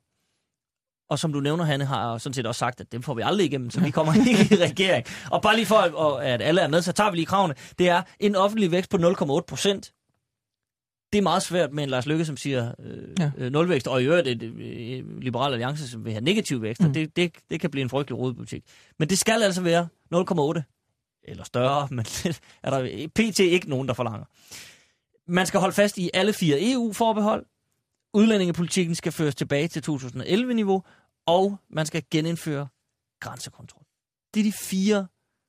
Og som du nævner, Hanne, har sådan set også sagt, at dem får vi aldrig igennem, så vi kommer ikke i regering. Og bare lige for, at alle er med, så tager vi lige kravene. Det er en offentlig vækst på nul komma otte procent. Det er meget svært med en Lars Løkke, som siger øh, ja. nulvækst, og i øvrigt et, et Liberal Alliance, som vil have negativ vækst, mm. og det, det, det kan blive en frygtelig rodebutik. Men det skal altså være nul komma otte, eller større, men er der pt. Ikke nogen, der forlanger. Man skal holde fast i alle fire E U-forbehold, udlændingepolitikken skal føres tilbage til to tusind og elleve-niveau, og man skal genindføre grænsekontrol. Det er de fire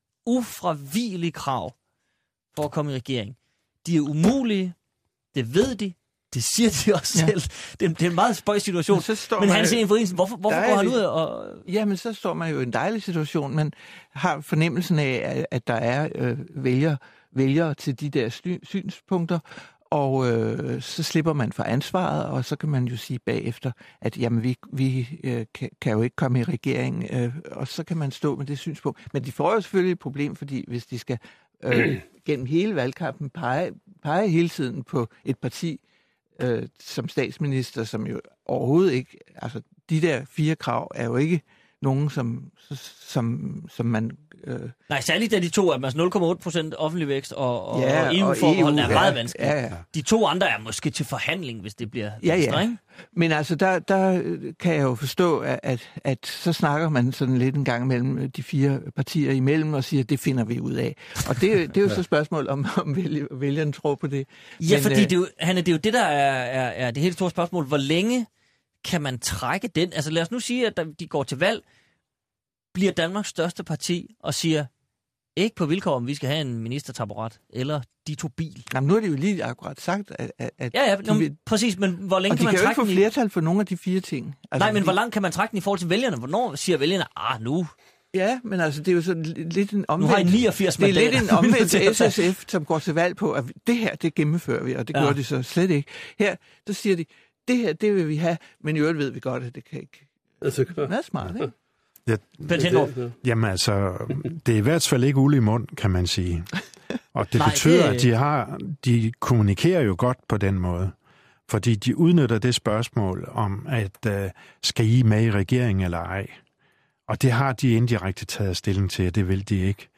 ufravigelige krav for at komme i regering. De er umulige. Det ved de. Det siger de også ja. selv. Det er, det er en meget spøjs situation. Men, men Hans Severinsen, hvorfor, hvorfor går han ud og... Ja, men så står man jo i en dejlig situation. Man har fornemmelsen af, at der er øh, vælgere, vælgere til de der sy- synspunkter, og øh, så slipper man for ansvaret, og så kan man jo sige bagefter, at jamen, vi, vi øh, kan, kan jo ikke komme i regering, øh, og så kan man stå med det synspunkt. Men de får jo selvfølgelig et problem, fordi hvis de skal øh, gennem hele valgkampen pege, pege hele tiden på et parti øh, som statsminister, som jo overhovedet ikke... Altså, de der fire krav er jo ikke nogen, som, som, som man... Øh... Nej, særligt er de to, at altså nul komma otte procent offentlig vækst og, og, ja, og E U-forholdene er meget ja, vanskelige. Ja, ja. De to andre er måske til forhandling, hvis det bliver ja, ja. streng. Men altså, der, der kan jeg jo forstå, at, at, at så snakker man sådan lidt en gang mellem de fire partier imellem og siger, at det finder vi ud af. Og det, det er jo så et spørgsmål, om, om vælgerne tror på det. Ja, Men, fordi det er, jo, Hanne, det er jo det, der er, er, er det helt store spørgsmål. Hvor længe kan man trække den? Altså lad os nu sige, at de går til valg, bliver Danmarks største parti og siger, ikke på vilkår, om vi skal have en ministertaburet eller de to bil. Jamen, nu er det jo lige akkurat sagt, at... at ja, ja, de vil... præcis, men hvor længe og kan man trække den? Og de kan jo ikke få flertal for nogle af de fire ting. Altså, nej, men de... hvor langt kan man trække den i forhold til vælgerne? Hvornår siger vælgerne, ah, nu... Ja, men altså, det er jo sådan lidt en omvendt... Nu har I niogfirs mandater. Det er lidt en omvendt S S F, som går til valg på, at det her, det gennemfører vi, og det ja. gjorde de så slet ikke. Her, der siger de, det her, det vil vi have, men i øvrigt ved vi godt, at det kan ikke... Altså, det er smart, ikke? Ja, det, jamen altså, det er i hvert fald ikke uld i mund, kan man sige. Og det Nej, betyder, det... at de har, de kommunikerer jo godt på den måde. Fordi de udnytter det spørgsmål om, at uh, skal I med i regeringen eller ej? Og det har de indirekte taget stilling til, det vil de ikke.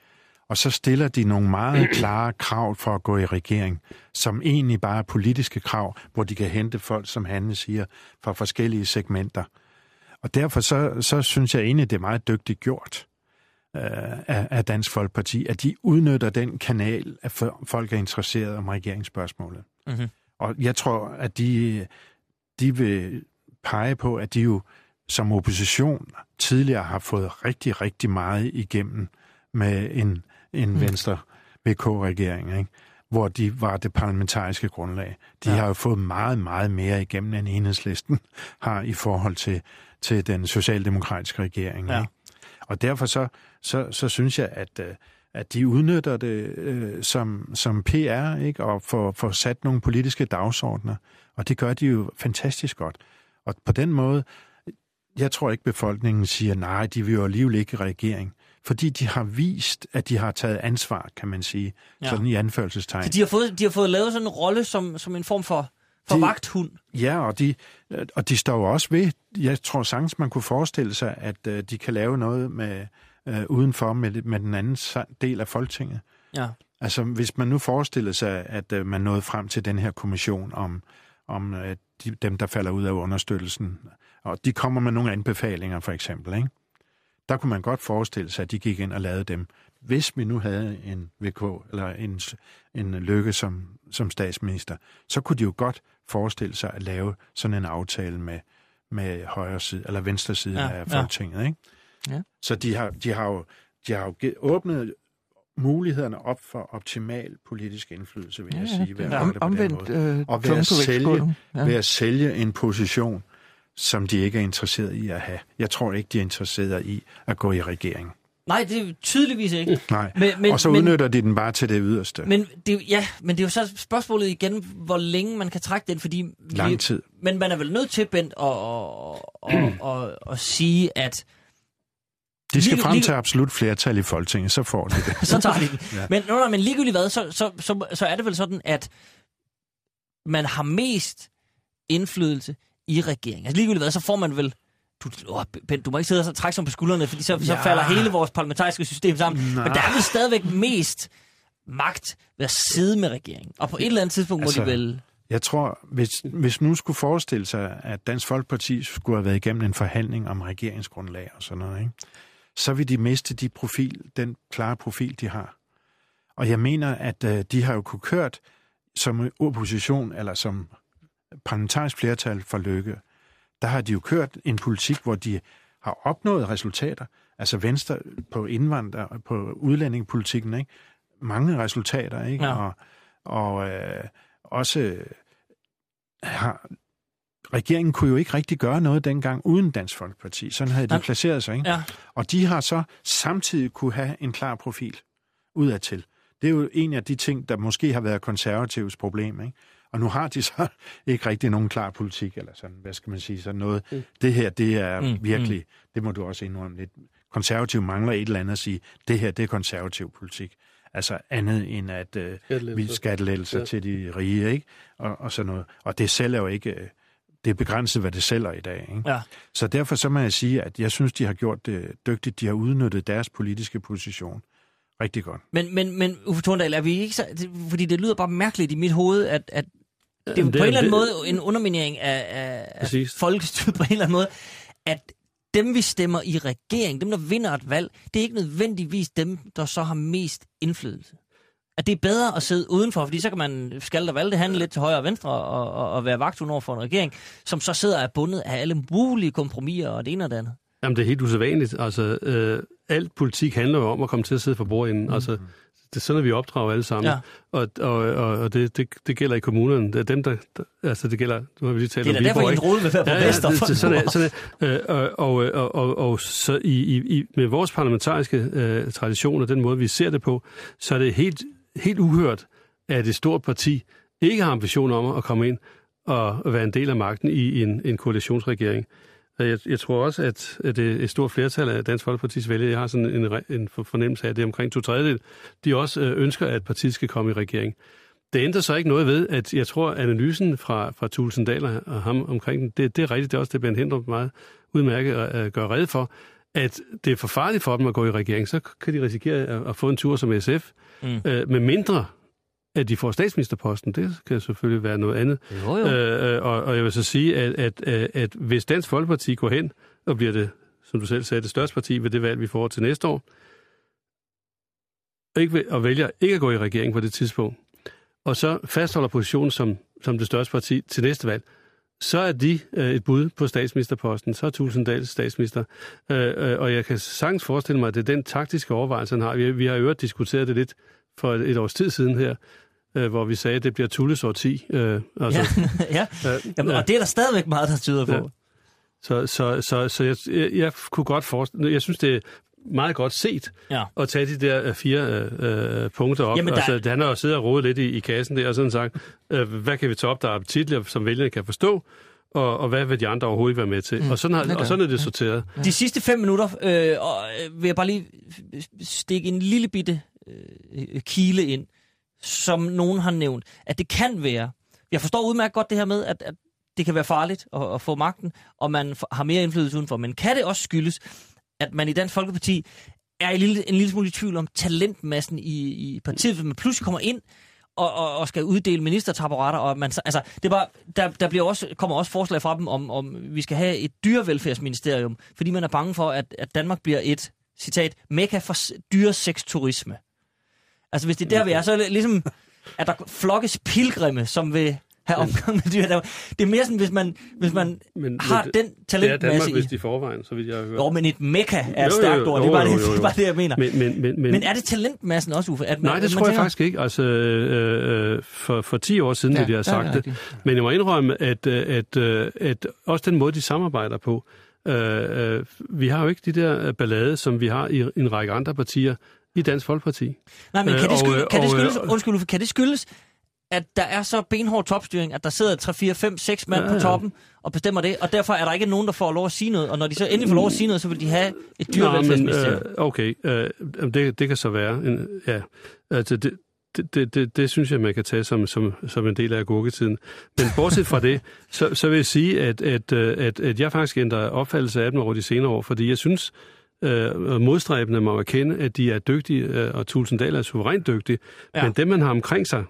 og så stiller de nogle meget klare krav for at gå i regering, som egentlig bare er politiske krav, hvor de kan hente folk, som Hanne siger, fra forskellige segmenter. Og derfor så, så synes jeg egentlig, det er meget dygtigt gjort øh, af, af Dansk Folkeparti, at de udnytter den kanal, at folk er interesseret om regeringsspørgsmålet. Mm-hmm. Og jeg tror, at de, de vil pege på, at de jo som opposition tidligere har fået rigtig, rigtig meget igennem med en, en mm. venstre V K-regering, ikke? Hvor de var det parlamentariske grundlag. De ja. har jo fået meget, meget mere igennem, end Enhedslisten har i forhold til, til den socialdemokratiske regering. Ja. Ikke? Og derfor så, så, så synes jeg, at, at de udnytter det øh, som, som P R, ikke? Og får, får sat nogle politiske dagsordner. Og det gør de jo fantastisk godt. Og på den måde, jeg tror ikke, befolkningen siger, nej, de vil jo alligevel ikke i regering. Fordi de har vist, at de har taget ansvar, kan man sige, ja. Sådan i anførselstegn. Så de har fået, de har fået lavet sådan en rolle som, som en form for, for de, vagthund? Ja, og de, og de står jo også ved, jeg tror sagtens, man kunne forestille sig, at uh, de kan lave noget med, uh, udenfor med, med den anden del af Folketinget. Ja. Altså, hvis man nu forestiller sig, at uh, man nåede frem til den her kommission om, om uh, de, dem, der falder ud af understøttelsen, og de kommer med nogle anbefalinger, for eksempel, ikke? Der kunne man godt forestille sig, at de gik ind og lavede dem. Hvis vi nu havde en V K eller en, en Løkke som, som statsminister, så kunne de jo godt forestille sig at lave sådan en aftale med, med højre side, eller venstre side ja, af Folketinget. Ja. Ikke? Ja. Så de har, de har jo, de har jo åbnet mulighederne op for optimal politisk indflydelse, vil jeg ja, sige. Ved at om, omvendt, øh, og ved at, sælge, ja. ved at sælge en position, som de ikke er interesseret i at have. Jeg tror ikke, de er interesseret i at gå i regering. Nej, det er tydeligvis ikke. Nej, men, men, og så udnytter men, de den bare til det yderste. Men det, ja, men det er jo så spørgsmålet igen, hvor længe man kan trække den, fordi... Lang tid. Vi, men man er vel nødt til, Bent, at, at, at, at, at sige, at... De skal frem til absolut flertal i Folketinget, så får de det. Så tager de det. Ja. Men, no, no, men ligegyldigt hvad, så, så, så, så er det vel sådan, at man har mest indflydelse i regeringen. Altså ligegyldigt hvad, så får man vel... Du, åh, Bent, du må ikke sidde og trække som på skuldrene, fordi så, ja. så falder hele vores parlamentariske system sammen. Nej. Men der er vel stadigvæk mest magt ved at sidde med regeringen. Og på et eller andet tidspunkt altså, må de vel... Jeg tror, hvis, hvis nu skulle forestille sig, at Dansk Folkeparti skulle have været igennem en forhandling om regeringsgrundlag og sådan noget, ikke? Så vil de miste de profil, den klare profil, de har. Og jeg mener, at uh, de har jo kunne kørt som opposition, eller som parlamentarisk flertal for Løkke. Der har de jo kørt en politik, hvor de har opnået resultater. Altså Venstre på indvandrer, på udlændingepolitikken, ikke? Mange resultater, ikke? Ja. Og, og øh, også har... Regeringen kunne jo ikke rigtig gøre noget dengang uden Dansk Folkeparti. Sådan havde de placeret sig, ikke? Ja. Og de har så samtidig kunne have en klar profil udadtil. Det er jo en af de ting, der måske har været konservativs problem, ikke? Og nu har de så ikke rigtig nogen klar politik, eller sådan, hvad skal man sige, sådan noget. Mm. Det her, det er mm. virkelig, mm. det må du også indrømme lidt. Konservativ mangler et eller andet at sige, det her, det er konservativ politik. Altså andet end at øh, vi skattelettelser ja. til de rige, ikke? Og, og sådan noget. Og det sælger jo ikke, det er begrænset, hvad det sælger i dag, ikke? Ja. Så derfor så må jeg sige, at jeg synes, de har gjort det dygtigt. De har udnyttet deres politiske position rigtig godt. Men, men, men Uffe Thorndal, er vi ikke så... Fordi det lyder bare mærkeligt i mit hoved, at, at det er jo på en eller anden måde en underminering af, af, af folkestyret på en eller anden måde, at dem, vi stemmer i regering, dem, der vinder et valg, det er ikke nødvendigvis dem, der så har mest indflydelse. At det er bedre at sidde udenfor, fordi så kan man skalte og valde handle lidt til højre og venstre og, og, og være vagthund over for en regering, som så sidder er bundet af alle mulige kompromiser og det ene og det andet. Jamen, det er helt usædvanligt. Altså, øh, alt politik handler jo om at komme til at sidde for bordenden. Mm. Altså, det er sådan, at vi opdrager alle sammen. Ja. Og, og, og, og det, det, det gælder i kommunen. Det er dem, der... der altså, det gælder... Nu har vi lige talt det er om derfor, en rode vil være på ja, Vester. Ja, det, sådan er, sådan er, øh, og, og, og, og, og så i, i, med vores parlamentariske øh, traditioner, den måde, vi ser det på, så er det helt, helt uhørt, at et stort parti ikke har ambitioner om at komme ind og være en del af magten i en, en koalitionsregering. Jeg, jeg tror også, at, at det er et stort flertal af Dansk Folkepartis vælgere, jeg har sådan en, en fornemmelse af, at det er omkring to tredjedel, de også øh, ønsker, at partiet skal komme i regering. Det ændrer så ikke noget ved, at jeg tror, at analysen fra, fra Thulesen Dahl og ham omkring den, det, det er rigtigt, det er også det, Ben Hindrup meget udmærket at gøre rede for, at det er for farligt for dem at gå i regering, så kan de risikere at, at få en tur som S F, mm. øh, med mindre at de får statsministerposten. Det kan selvfølgelig være noget andet. Jo, jo. Øh, og, og jeg vil så sige, at, at, at, at hvis Dansk Folkeparti går hen og bliver det, som du selv sagde, det største parti ved det valg, vi får til næste år, ikke, og vælger ikke at gå i regering på det tidspunkt, og så fastholder positionen som, som det største parti til næste valg, så er de øh, et bud på statsministerposten. Så er Tulsendals statsminister. Øh, øh, og jeg kan sagtens forestille mig, at det er den taktiske overvejelse, han har. Vi, vi har i øvrigt diskuteret det lidt for et, et års tid siden her, øh, hvor vi sagde, at det bliver Tulles årti. Øh, altså, ja, ja. Øh, Jamen, og det er der stadigvæk meget, der tyder på. Ja. Så, så, så, så jeg, jeg, jeg kunne godt forestille... Jeg synes, det er meget godt set ja. At tage de der fire øh, punkter op. Jamen, der... altså, han har jo siddet og rodet lidt i, i kassen der, og sådan sagt, øh, hvad kan vi tage op, der er appetitlige, som vælgerne kan forstå, og, og hvad vil de andre overhovedet være med til? Mm. Og, sådan har, og sådan er det sorteret. De sidste fem minutter øh, og, øh, vil jeg bare lige stikke en lille bitte øh, kile ind, som nogen har nævnt, at det kan være, jeg forstår udmærket godt det her med, at, at det kan være farligt at, at få magten, og man har mere indflydelse udenfor, men kan det også skyldes, at man i Dansk Folkeparti er en lille, en lille smule i tvivl om talentmassen i, i partiet, hvis man pludselig kommer ind og, og, og skal uddele ministertaburetter, og man, altså, det er bare, der, der bliver også, kommer også forslag fra dem om, om vi skal have et dyrevelfærdsministerium, fordi man er bange for, at, at Danmark bliver et, citat, mekka for dyreseksturisme. Altså hvis det er der, vi er, så er det ligesom, at der flokkes pilgrimme, som vil have omgang med dyr. Det er mere sådan, hvis man, hvis man men, har men det, den talentmasse i... Det er Danmark, hvis de forvejen, så vidt jeg har hørt. Jo, men et mekka er et stærkt ord. Det er bare, jo, jo, jo, jo. Det, det, bare det, jeg mener. Men, men, men, men, men er det talentmassen også, Uffe? At man, nej, det tror jeg tænker... faktisk ikke. Altså, øh, for, for ti år siden, ja, de har sagt det. det. Men jeg må indrømme, at, at, at, at også den måde, de samarbejder på, øh, øh, vi har jo ikke de der ballade, som vi har i en række andre partier i Dansk Folkeparti. Nej, men kan det skyldes, og, kan det skyldes, undskyld Uffe, kan det skyldes, at der er så benhård topstyring, at der sidder tre, fire, fem, seks mand ja, ja. på toppen og bestemmer det, og derfor er der ikke nogen, der får lov at sige noget, og når de så endelig får lov at sige noget, så vil de have et dyrevelfærdsministerium. Øh, okay, øh, det, det kan så være. En, ja, altså det, det, det, det, det synes jeg, man kan tage som, som, som en del af agurketiden. Men bortset fra det, så, så vil jeg sige, at, at, at, at jeg faktisk ændrer opfattelse af dem over de senere år, fordi jeg synes, øh, modstræbende må erkende, at de er dygtige, øh, og Tulsendal er suverænt dygtige, ja. Men dem, man har omkring sig,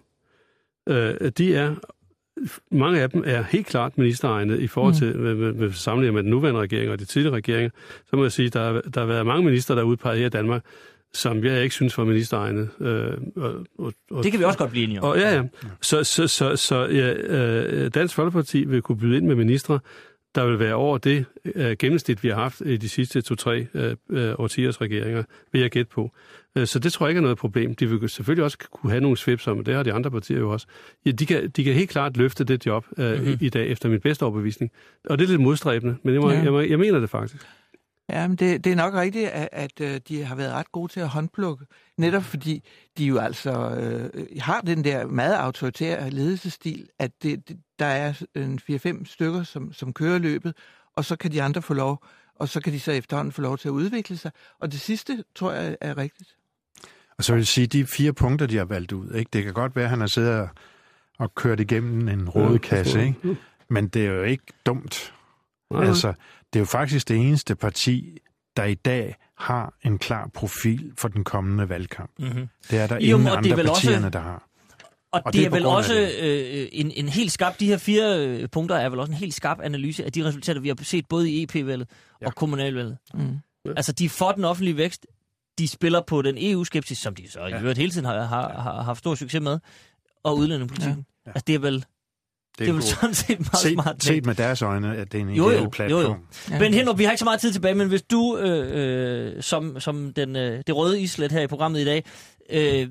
øh, de er, mange af dem er helt klart ministeregnede i forhold til, mm. med, med, med sammenligning med den nuværende regering og de tidligere regeringer. Så må jeg sige, der, der har været mange minister, der er udpeget her i Danmark, som jeg ikke synes var ministeregnede. Øh, og, og, det kan vi også godt blive enige om. Og, ja, ja. Så, så, så, så ja, øh, Dansk Folkeparti vil kunne byde ind med ministre, der vil være over det øh, gennemsnit, vi har haft i de sidste to-tre øh, årtiers regeringer, vil jeg gætte på. Øh, så det tror jeg ikke er noget problem. De vil selvfølgelig også kunne have nogle svips om, og det har de andre partier jo også. Ja, de, kan, de kan helt klart løfte det job øh, mm-hmm. i, i dag, efter min bedste overbevisning. Og det er lidt modstræbende, men jeg, må, ja. jeg, må, jeg mener det faktisk. Ja, men det, det er nok rigtigt, at, at de har været ret gode til at håndplukke, netop fordi de jo altså øh, har den der meget autoritære ledelsesstil, at det, det, der er en fire-fem stykker, som, som kører løbet, og så kan de andre få lov, og så kan de så efterhånden få lov til at udvikle sig. Og det sidste, tror jeg, er rigtigt. Og så vil jeg sige, de fire punkter, de har valgt ud, ikke? Det kan godt være, at han har siddet og kørt igennem en rådekasse, ikke? Men det er jo ikke dumt. Nej. Altså, det er jo faktisk det eneste parti, der i dag har en klar profil for den kommende valgkamp. Mm-hmm. Det er der jo, ingen andre partierne, også, der har. Og, og det, det er, er vel også øh, en, en helt skarp, de her fire øh, punkter er vel også en helt skarp analyse af de resultater, vi har set både i E P-valget ja. og kommunalvalget. Mm. Ja. Altså, de får den offentlige vækst, de spiller på den E U-skepsis, som de så ja. i øvrigt hele tiden har, har, har haft stor succes med, og udlændingepolitikken. Ja. Ja. Altså, det er vel... Det er, det er vel sådan set meget set, smart. Set med deres øjne, at det er en ideel platform. Jo, jo. Ja. Men Henrik, vi har ikke så meget tid tilbage, men hvis du, øh, øh, som, som den, øh, det røde islet her i programmet i dag, øh,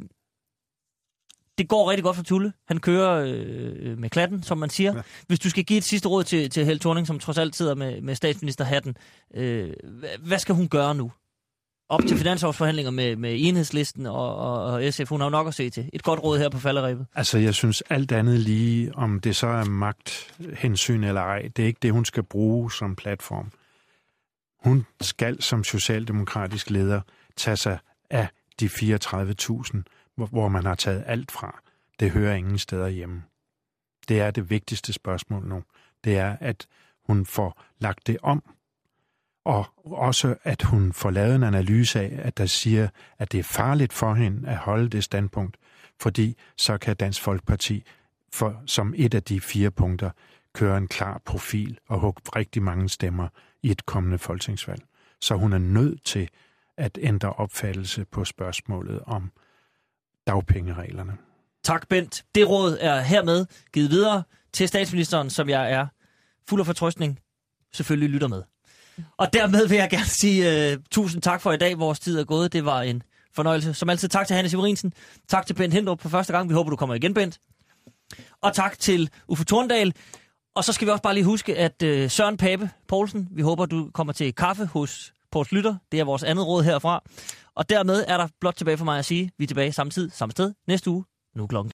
det går rigtig godt for Tulle. Han kører øh, med klatten, som man siger. Ja. Hvis du skal give et sidste råd til, til Helle Thorning, som trods alt sidder med, med statsministerhatten, øh, hvad skal hun gøre nu? Op til finansårsforhandlinger med, med Enhedslisten og, og, og S F. Hun har jo nok at se til. Et godt råd her på falderebet. Altså, jeg synes alt andet lige, om det så er magthensyn eller ej, det er ikke det, hun skal bruge som platform. Hun skal som socialdemokratisk leder tage sig af de fireogtredive tusind, hvor, hvor man har taget alt fra. Det hører ingen steder hjemme. Det er det vigtigste spørgsmål nu. Det er, at hun får lagt det om, Og også, at hun får lavet en analyse af, at der siger, at det er farligt for hende at holde det standpunkt, fordi så kan Dansk Folkeparti for, som et af de fire punkter køre en klar profil og hugge rigtig mange stemmer i et kommende folketingsvalg. Så hun er nødt til at ændre opfattelse på spørgsmålet om dagpengereglerne. Tak, Bent. Det råd er hermed givet videre til statsministeren, som jeg er fuld af fortrøstning selvfølgelig lytter med. Og dermed vil jeg gerne sige uh, tusind tak for i dag. Vores tid er gået. Det var en fornøjelse. Som altid tak til Hanne Severinsen. Tak til Bent Hindrup på første gang. Vi håber, du kommer igen, Bent. Og tak til Uffe Thorndal. Og så skal vi også bare lige huske, at uh, Søren Pape Poulsen, vi håber, du kommer til kaffe hos Poul Schlüter. Det er vores andet råd herfra. Og dermed er der blot tilbage for mig at sige, vi er tilbage samme tid, samme sted næste uge. Nu klokken